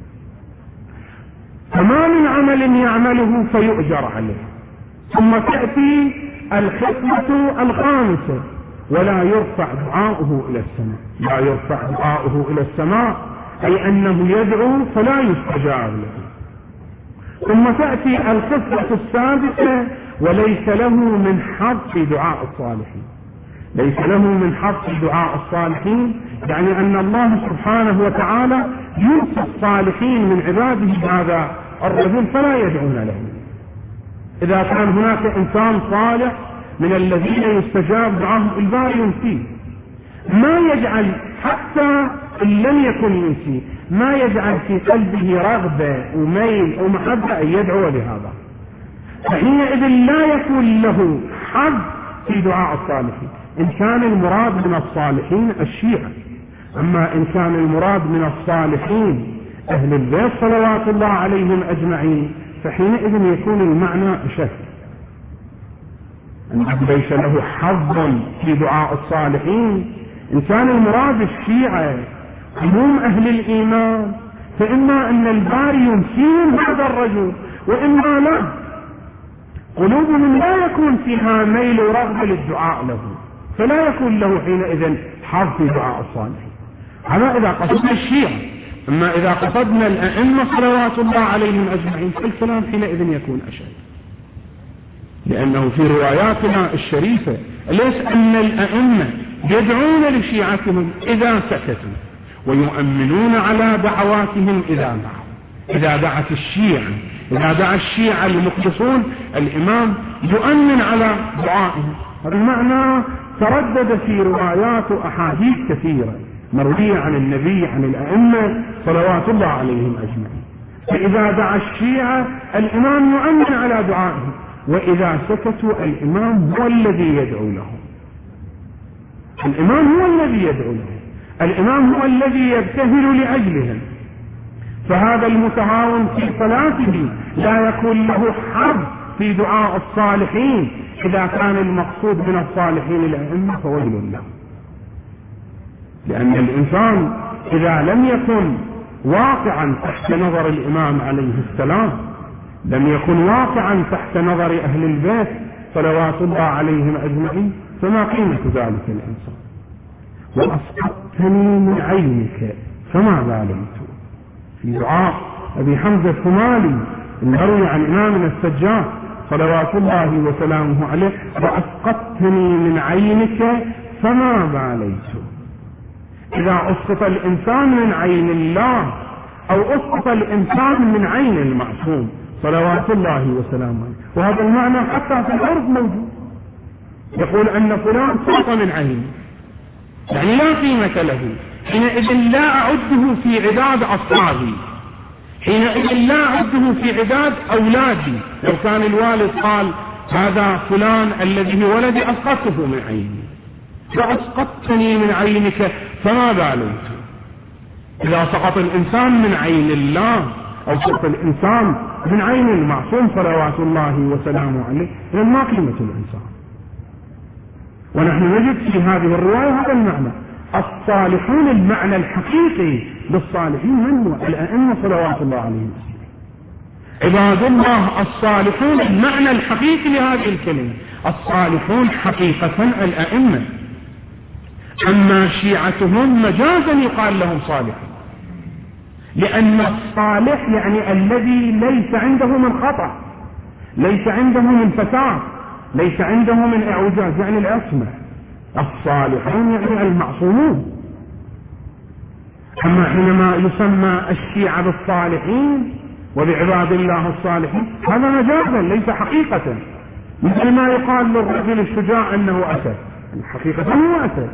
فما من عمل يعمله فيؤجر عليه. ثم تأتي الخطوة الخامسة ولا يرفع دعاؤه إلى السماء، لا يرفع دعاؤه إلى السماء أي أنه يدعو فلا يستجاب له. ثم تأتي الخطوة السادسة وليس له من حظ في دعاء الصالحين، ليس له من حظ في دعاء الصالحين، يعني أن الله سبحانه وتعالى ينسى الصالحين من عباده هذا الرجل فلا يدعون له. إذا كان هناك إنسان صالح من الذين يستجاب دعاهم الباري ينسيه، ما يجعل حتى إن لم يكن ينسيه ما يجعل في قلبه رغبة وميل أو محبة أن يدعو لهذا، فحينئذ لا يكون له حظ في دعاء الصالحين. إن كان المراد من الصالحين الشيعة، أما إن كان المراد من الصالحين أهل البيت صلوات الله عليهم أجمعين فحينئذ يكون المعنى أشد، أن ليس له حظ في دعاء الصالحين. إن كان المراد الشيعة عموم أهل الإيمان فإما أن الباري ينسيهم هذا الرجل وإما لا، قلوبهم لا يكون فيها ميل ورغبة للدعاء له، فلا يكون له حينئذ حظ في دعاء الصالحين. هذا إذا قصدنا الشيعة. أما إذا قصدنا الأئمة صلوات الله عليهم أجمعين فالكلام حينئذ يكون أشد، لأنه في رواياتنا الشريفة ليس أن الأئمة يدعون لشيعتهم إذا سكتوا ويؤمنون على دعواتهم إذا دعوا. إذا دعت الشيعة، إذا دعا الشيعة المخلصون الإمام يؤمن على دعائهم. هذا المعنى تردد في روايات وأحاديث كثيرة مروية عن النبي عن الأئمة صلوات الله عليهم أجمعين. فإذا دعا الشيعة الإمام يؤمن على دعائهم، وإذا سكتوا الإمام هو الذي يدعو لهم، الإمام هو الذي يدعو لهم، الإمام هو الذي يبتهل لأجلهم. فهذا المتهاون في صلاته لا يكون له حظ في دعاء الصالحين. إذا كان المقصود من الصالحين الأئمة فويل له، لأن الإنسان إذا لم يكن واقعا تحت نظر الإمام عليه السلام، لم يكن واقعا تحت نظر أهل البيت صلوات الله عليهم أجمعين، فما قيمة ذلك الإنسان؟ وأسقطتني من عينك فما ظالمت، في دعاء أبي حمزة الثمالي المروي عن إمامنا السجاد صلوات الله وسلامه عليه: وأسقطتني من عينك فما باليت. إذا أسقط الإنسان من عين الله أو أسقط الإنسان من عين المعصوم صلوات الله وسلامه عليه، وهذا المعنى حتى في الأرض موجود، يقول أن فلان سقط من عينه، يعني لا قيمة له، حينئذ لا أعده في عداد أصحابي، حينئذ لا أعده في عداد أولادي. لو كان الوالد قال هذا فلان الذي هو ولدي أسقطته من عيني، فأسقطتني من عينك فما باليت. إذا سقط الإنسان من عين الله أو سقط الإنسان من عين المعصوم صلوات الله وسلامه عليه إذن ما قيمة الإنسان. ونحن نجد في هذه الرواية هذا المعنى. الصالحون المعنى الحقيقي للصالحين من هو؟ الأئمة صلوات الله عليهم عباد الله الصالحون. المعنى الحقيقي لهذه الكلمة الصالحون حقيقة الأئمة، أما شيعتهم مجازا يقال لهم صالحون، لأن الصالح يعني الذي ليس عنده من خطأ، ليس عنده من فساد، ليس عنده من اعوجاج، يعني العصمة. الصالحون يعني المعصومون. أما حينما يسمى الشيعة بالصالحين وبعباد الله الصالحين هذا مجازا ليس حقيقة، مثل ما يقال للرجل الشجاع أنه أسد، حقيقة هو أسد،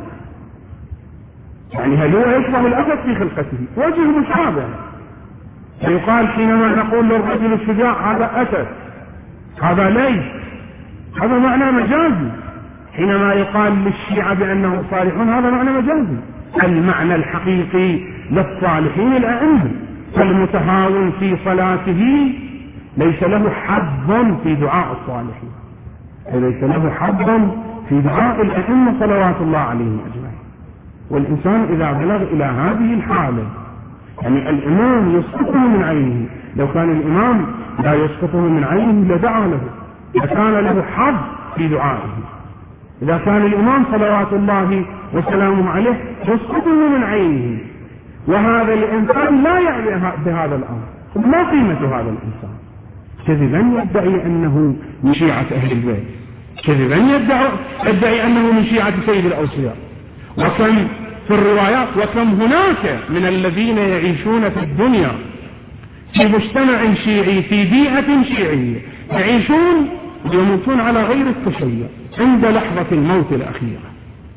يعني هل هو يشبه الأسد في خلقته؟ وجه مشابه. فيقال حينما نقول للرجل الشجاع هذا أسد، هذا ليس، هذا معنى مجازي. حينما يقال للشيعة بأنهم صالحون هذا معنى مجازي. المعنى الحقيقي للصالحين الأئمة، فالمتهاون في صلاته ليس له حظ في دعاء الصالحين، ليس له حظ في دعاء الأئمة صلوات الله عليهم أجمعين. والإنسان إذا بلغ إلى هذه الحالة، يعني الإمام يسقطه من عينه، لو كان الإمام لا يسقطه من عينه لدعا له، لكان له حظ في دعائه. إذا كان الإمام صلوات الله وسلامه عليه يسقطه من عينه، وهذا الإنسان لا يعي بهذا الأمر، ما قيمة هذا الإنسان؟ كذبا يدعي أنه من شيعة أهل البيت، كذبا يدعي أنه من شيعة سيد الأوصياء. وكم في الروايات، وكم هناك من الذين يعيشون في الدنيا في مجتمع شيعي في بيئة شيعية، يعيشون ويموتون على غير التشيع عند لحظة الموت الأخيرة.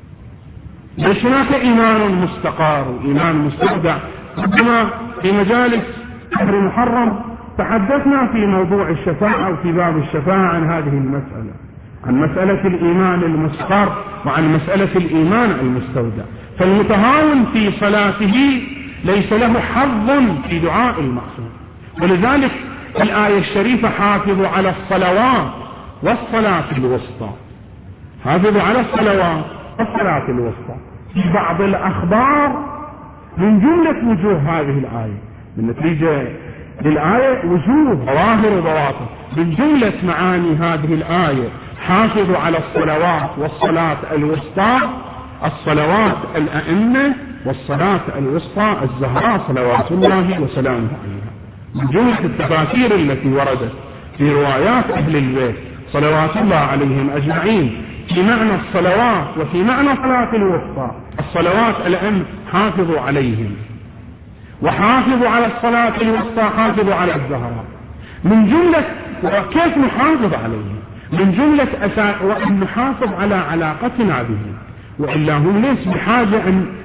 ليس هناك إيمان مستقار وإيمان مستودع. ربما في مجالس شهر محرم تحدثنا في موضوع الشفاعة وفي باب الشفاعة عن هذه المسألة، عن مسألة الإيمان المستقر وعن مسألة الإيمان المستودع. فالمتهاون في صلاته ليس له حظ في دعاء المعصوم. ولذلك الآية الشريفة حافظوا على الصلوات والصلاة الوسطى، حافظوا على الصلوات والصلاة الوسطى. في بعض الأخبار من جملة وجوه هذه الآية، بالنتيجة للآية وجوه ظواهر وبواطن، من جملة معاني هذه الآية حافظوا على الصلوات والصلاة الوسطى، الصلوات الأئمة والصلاة الوسطى الزهراء صلوات الله وسلامه عليها. من جملة التفاسير التي وردت في روايات أهل البيت صلوات الله عليهم أجمعين في معنى الصلوات وفي معنى صلاة الوسطى. الصلوات الأئمة حافظوا عليهم، وحافظوا على الصلاة الوسطى حافظوا على الزهراء. من جملة كيف نحافظ عليهم؟ من جملة وأن نحافظ على علاقتنا بهم، وإلا هم ليس بحاجة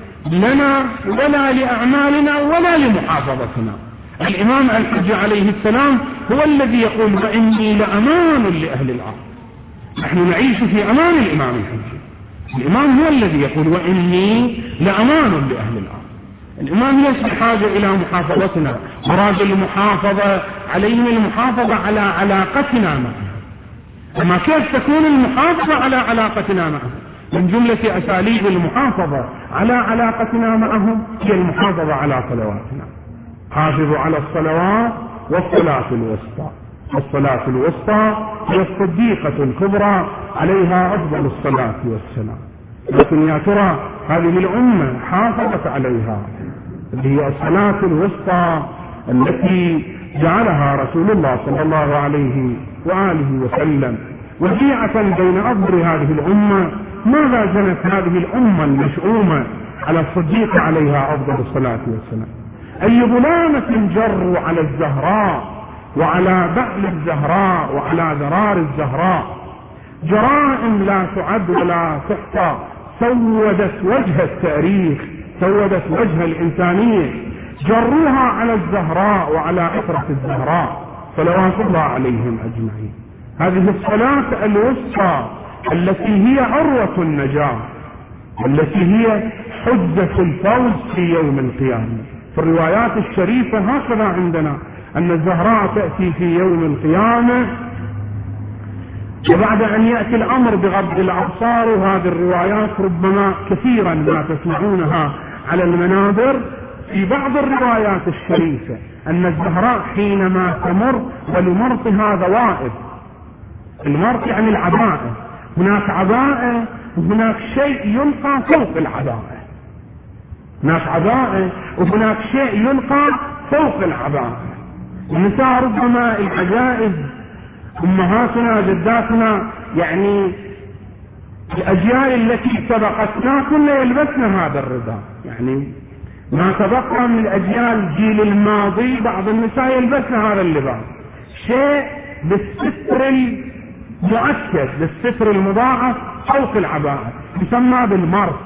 لنا ولا لأعمالنا ولا لمحافظتنا. الإمام الحجة عليه السلام هو الذي يقول وإني لأمان لأهل الأرض. نحن نعيش في أمان الإمام الحجة. الإمام هو الذي يقول وإني لأمان لأهل الأرض. الإمام ليس بحاجة إلى محافظتنا، مراد المحافظة عليهم المحافظة على علاقتنا معهم. أما كيف تكون المحافظة على علاقتنا معهم؟ من جملة أساليب المحافظة على علاقتنا معهم هي المحافظة على صلواتنا. حافظوا على الصلوات والصلاة الوسطى. الصلاة الوسطى هي الصديقة الكبرى عليها أفضل الصلاة والسلام. لكن يا ترى هذه الأمة حافظت عليها؟ هي الصلاة الوسطى التي جعلها رسول الله صلى الله عليه وآله وسلم وجيعة بين أظهر هذه الأمة. ماذا جنت هذه الأمة المشؤومة على الصديق عليها أفضل الصلاة والسلام؟ أي ظلامة جروا على الزهراء وعلى بعل الزهراء وعلى ذرار الزهراء، جرائم لا تعد ولا تحصى، سودت وجه التاريخ، سودت وجه الإنسانية، جروها على الزهراء وعلى عطرة الزهراء صلوات الله عليهم أجمعين. هذه الصلاة الوسطى التي هي عروة النجاة، التي هي حجة الفوز في يوم القيامة. في الروايات الشريفة هكذا عندنا أن الزهراء تأتي في يوم القيامة، وبعد أن يأتي الأمر بغض الأبصار. وهذه الروايات ربما كثيرا ما تسمعونها على المنابر. في بعض الروايات الشريفة أن الزهراء حينما تمر ولمرطها ذوائب، المرط يعني العباءة، هناك عباءة وهناك شيء يلقى فوق العباءة، هناك عباءة وهناك شيء يلقى فوق العباءة. النساء ربما العجائز أمهاتنا جداتنا يعني الأجيال التي سبقتنا كنا يلبسنا هذا الرداء، يعني ما تبقى من الأجيال الجيل الماضي بعض النساء يلبسن هذا اللباس، شيء للستر المؤكد، للستر المضاعف فوق العباءة، يسمى بالمرض.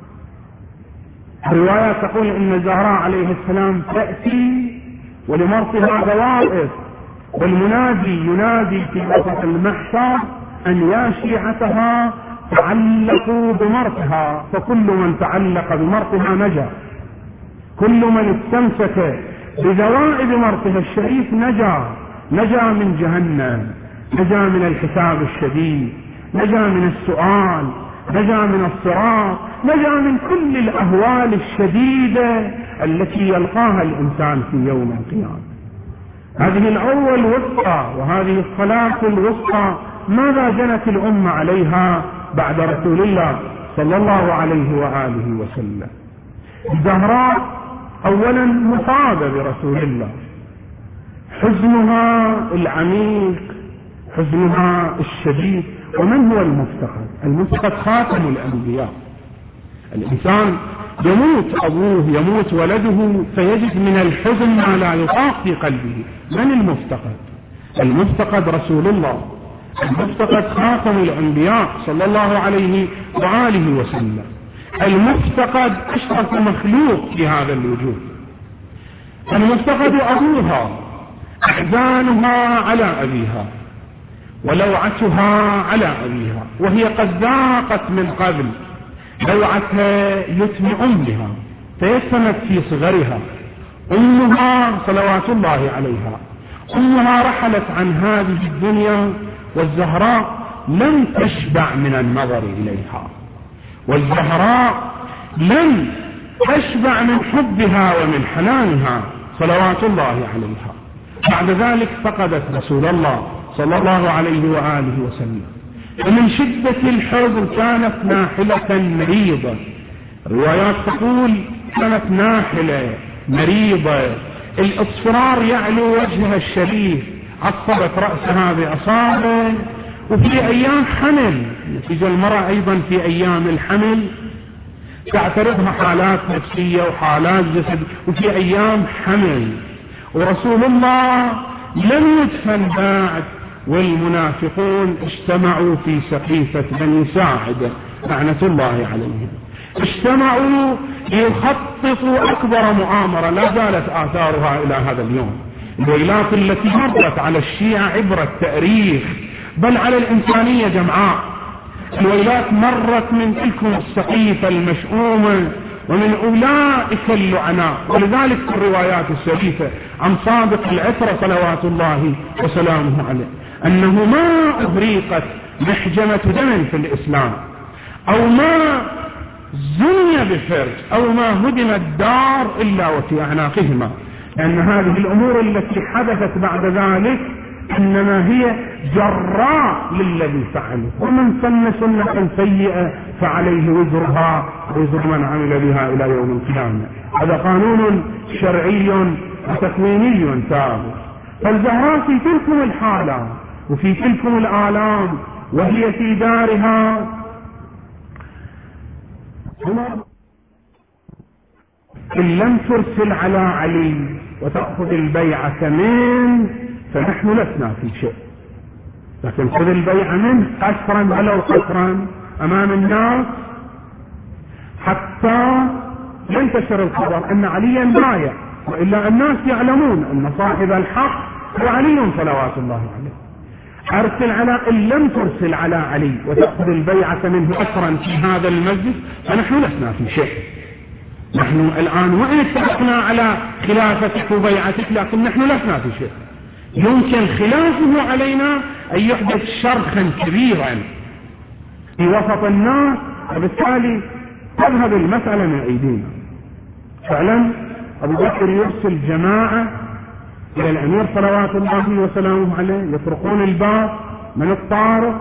الروايات تقول إن الزهراء عليه السلام تأتي ولمرضها دوائر، والمنادي ينادي في وسط المحشر أن يا شيعتها تعلقوا بمرضها، فكل من تعلق بمرضها نجا، كل من استمسك بذوائب مرضها الشريف نجا من جهنم، نجا من الحساب الشديد، نجا من السؤال، نجا من الصراط، نجا من كل الأهوال الشديدة التي يلقاها الإنسان في يوم القيامة. هذه العروة الوسطى وهذه الصلاة الوسطى ماذا جنت الأمة عليها بعد رسول الله صلى الله عليه وآله وسلم؟ الزهراء أولا مصابة برسول الله، حزنها العميق، حزنها الشديد. ومن هو المفتقد؟ المفتقد خاتم الأنبياء. الإنسان يموت أبوه، يموت ولده، فيجد من الحزن ما لا يطاق في قلبه. من المفتقد؟ المفتقد رسول الله، المفتقد خاتم الأنبياء صلى الله عليه وآله وسلم. المفتقد أشرف مخلوق في هذا الوجود. المفتقد أبوها، أحزانها على أبيها ولوعتها على أبيها، وهي قد ذاقت من قبل لوعتها يتم أمها، تيسمت في صغرها. أمها صلوات الله عليها، أمها رحلت عن هذه الدنيا والزهراء لم تشبع من النظر إليها، والزهراء لم تشبع من حبها ومن حنانها صلوات الله عليها. بعد ذلك فقدت رسول الله صلى الله عليه وآله وسلم، ومن شدة الحزن كانت ناحلة مريضة. الروايات تقول كانت ناحلة مريضة، الاصفرار يعلو وجهها الشريف، عصبت رأسها بأصابع. وفي أيام حمل، نتيجة المرأة أيضا في أيام الحمل تعترضها حالات نفسية وحالات جسد، وفي أيام حمل. ورسول الله لم يدفن بعد، والمنافقون اجتمعوا في سقيفة بني ساعدة لعنة الله عليهم، اجتمعوا ليخططوا أكبر مؤامرة لا زالت آثارها إلى هذا اليوم. الويلات التي مرت على الشيعة عبرة تاريخ، بل على الإنسانية جمعاء. الويلات مرت من تلكم السقيفة المشؤومة ومن أولئك اللعناء. ولذلك في الروايات الشريفة عن صادق العترة صلوات الله وسلامه عليه أنه ما أبريقت محجمة دم في الإسلام، أو ما زني بفرج، أو ما هدمت دار إلا وفي أعناقهما، لأن هذه الأمور التي حدثت بعد ذلك إنما هي جراء للذي فعله. ومن سن سنة سيئة فعليه وزرها وزر من عمل بها إلى يوم القيامة. هذا قانون شرعي وتكويني ثابت. فالزهراء في تلكم الحالات وفي تلكم الآلام وهي في دارها إن لم ترسل على علي وتأخذ البيعة منه فنحن لسنا في شيء، لكن خذ البيعة منه قسرا ولو قسرا أمام الناس حتى ينتشر الخبر أن عليا بايع، وإلا الناس يعلمون أن صاحب الحق هو علي صلوات الله عليه. أرسل على إن لم ترسل على علي وتأخذ البيعة منه قسرا في هذا المسجد فنحن لسنا في شيء. نحن الآن وإن اتفقنا على خلافتك وبيعتك لكن نحن لسنا في شيء. يمكن خلافه علينا أن يحدث شرخا كبيرا في وسط الناس، وبالتالي تذهب المسألة من أيدينا. فعلا أبو بكر يرسل جماعة إلى الأمير صلوات الله وسلامه عليه، يطرقون الباب من الطارق،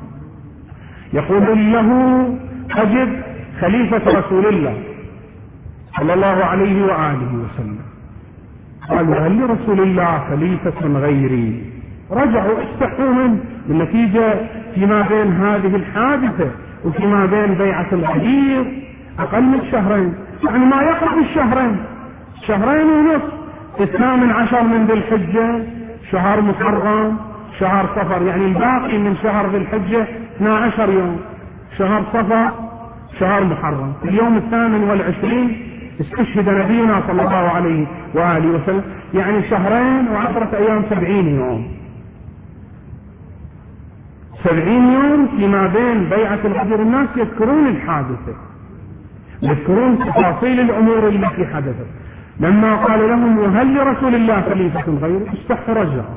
يقول له أجب خليفة رسول الله صلى الله عليه وآله وسلم. قالوا هل لرسول الله خليفة غيري؟ رجعوا استحوا منه بالنتيجة فيما بين هذه الحادثة وفيما بين بيعة الغدير أقل من شهرين، يعني ما يقرب الشهرين، شهرين ونصف. 12 من ذي الحجة، شهر محرم، شهر صفر، يعني الباقي من شهر ذي الحجة 12 يوم، شهر صفر، شهر محرم. اليوم 28 استشهد نبينا صلى الله عليه وآله وسلم، يعني شهرين و10 أيام، 70 يوم. 70 يوم فيما بين بيعة الغدير. الناس يذكرون الحادثة، يذكرون تفاصيل الأمور التي حدثت. لما قال لهم وهل لرسول الله خليفة غيره استحوا رجعوا،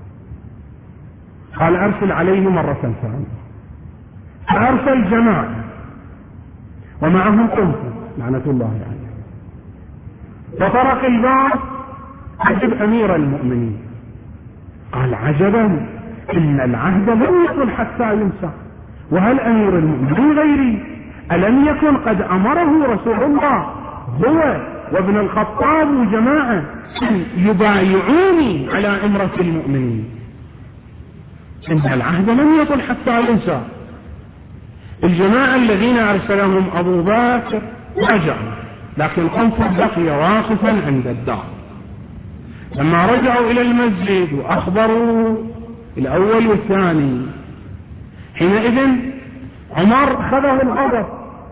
قال أرسل عليه مرة ثانية، فأرسل جماعة ومعهم قنفذ لعنة الله عليه، فطرق الباب عجب أمير المؤمنين، قال عجبا إن العهد لم يكن حتى ينسى، وهل أمير المؤمنين غيري؟ ألم يكن قد أمره رسول الله هو وابن الخطاب وجماعة يبايعوني على أمرة المؤمنين؟ إن العهد لم يكن حتى ينسى. الجماعة الذين أرسلهم أبو بكر رجعوا، لكن قنفذ بقي واقفا عند الدار. لما رجعوا إلى المسجد وأخبروا الأول والثاني، حينئذ عمر أخذه الغضب،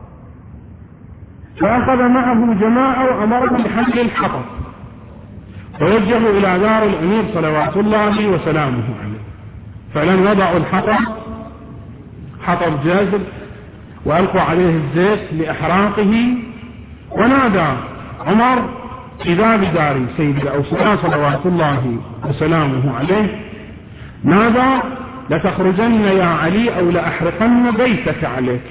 فأخذ معه جماعة وأمرهم بحل الحطب، فوجهوا إلى دار الأمير صلوات الله وسلامه عليه. فلم وضعوا الحطب، حطب جازل، وألقوا عليه الزيت لإحراقه، ونادى عمر إذا بدار سيد الأوصياء صلوات الله وسلامه عليه، نادى لتخرجن يا علي أو لأحرقن بيتك عليك.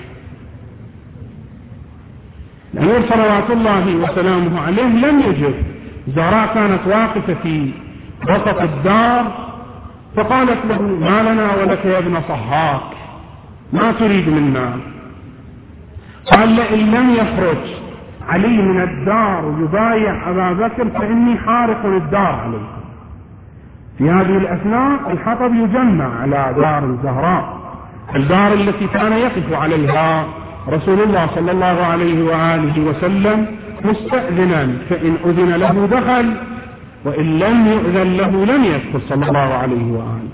الأمير صلوات الله وسلامه عليه لم يجب. زهراء كانت واقفة في وسط الدار، فقالت له ما لنا ولك يا ابن صهاك، ما تريد منا؟ قال لئن لم يخرج علي من الدار يبايع أبا بكر فإني حارق الدار عليه. في هذه الأثناء الحطب يجمع على دار الزهراء، الدار التي كان يقف عليها رسول الله صلى الله عليه وآله وسلم مستأذنا، فإن أذن له دخل، وإن لم يؤذن له لم يدخل صلى الله عليه وآله.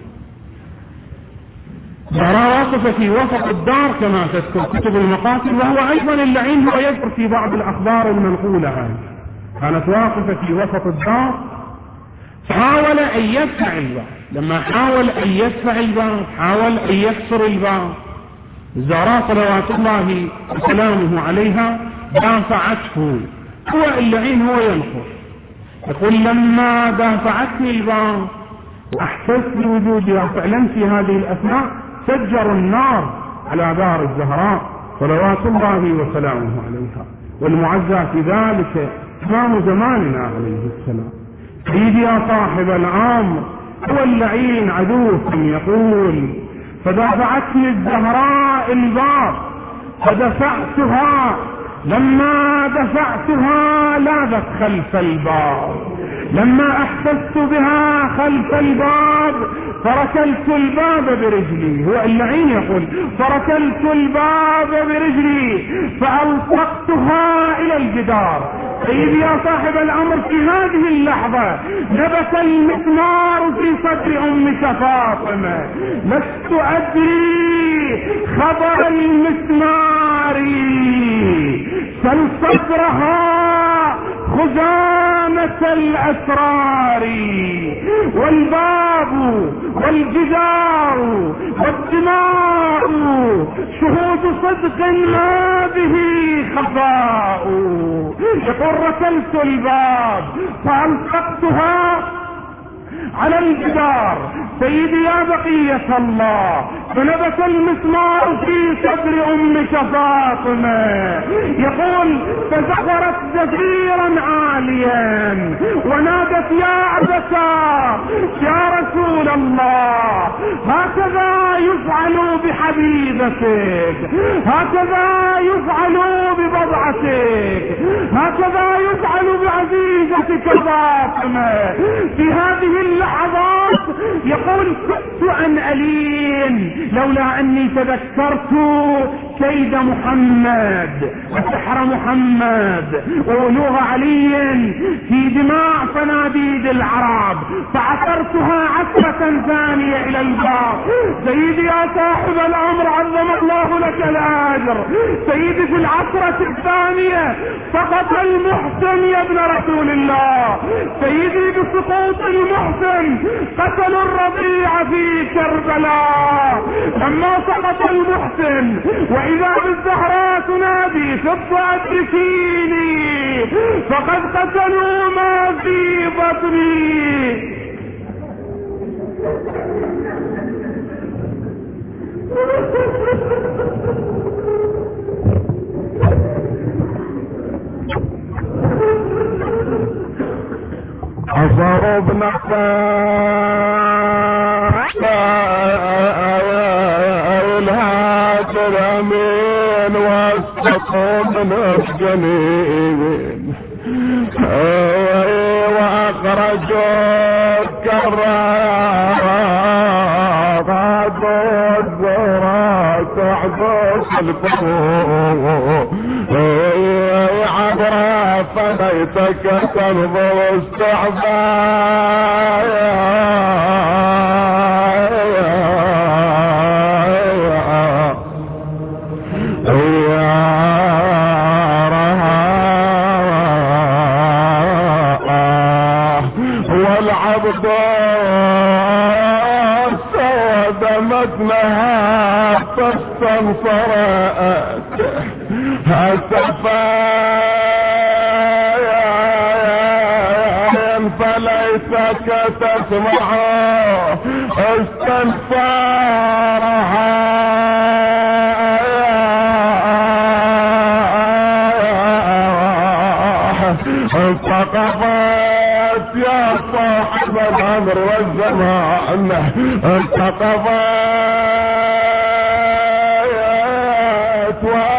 زهراء واقفة في وسط الدار كما تذكر كتب المقاتل، وهو أيضا اللعين هو يذكر في بعض الأخبار المنقولة عنه. كانت واقفة في وسط الدار، حاول أن يدفع الباب. لما حاول أن يدفع الباب، حاول أن يكسر الباب، زهراء صلوات الله وسلامه عليها دافعته، هو اللعين هو ينقر، يقول لما دافعتني الباب وأحسست بوجودها فعلا في هذه الأثناء سجروا النار على دار الزهراء صلوات الله وسلامه عليها. والمعزى في ذلك إمام زماننا عليه السلام. سيدي يا صاحب الأمر، هو اللعين عدوكم يقول فدافعتني الزهراء الباب فدفعتها، لما دفعتها لاذت خلف الباب، لما احسست بها خلف الباب فركلت الباب برجلي. هو اللعين يقول فركلت الباب برجلي فألصقتها إلى الجدار. سيدي يا صاحب الأمر، في هذه اللحظة نبت المسمار في صدر أمك فاطمة، لست أدري خبر المسمار، سل صدرها خزانة الأسرار، والباب والجدار والدماء شهود صدق ما به خفاء. يقول ركلت الباب فألصقتها على الجدار. سيدي يا بقية الله، فنبت المسمار في صدر أمك فاطمة. يقول فزغرت زفيرا عاليا ونادت يا أبتا يا رسول الله، هكذا يفعل بحبيبتك، هكذا يفعل ببضعتك، هكذا يفعل بعزيزتك فاطمة. في هذه اللحظات يقول كنت أن ألين لولا أني تذكرت كيد محمد وسحر محمد وولوغ علي في دماء صناديد العرب فعثرتها عثرة ثانية إلى الباب. سيدي يا صاحب الأمر عظم الله لك الأجر، سيدي في العثرة الثانية سقط المحسن يا ابن رسول الله. سيدي بسقوط المحسن قتلوا الرضيع في كربلاء. لما سقط المحسن وإذا بالزهراء تنادي صف أدركيني فقد قتلوا ما في بطني. أصر ابن الهاجر أمين واستقوا من الجنين وأخرجوا الكرار غادوا الزرات عبوس الفروع عبرا فليتك تنظر استعباء والعبد سود متنها فاستنصرت السفايا فليتك تسمع استنصارها انتقضت يا صاحب الامر والزمان انتقضت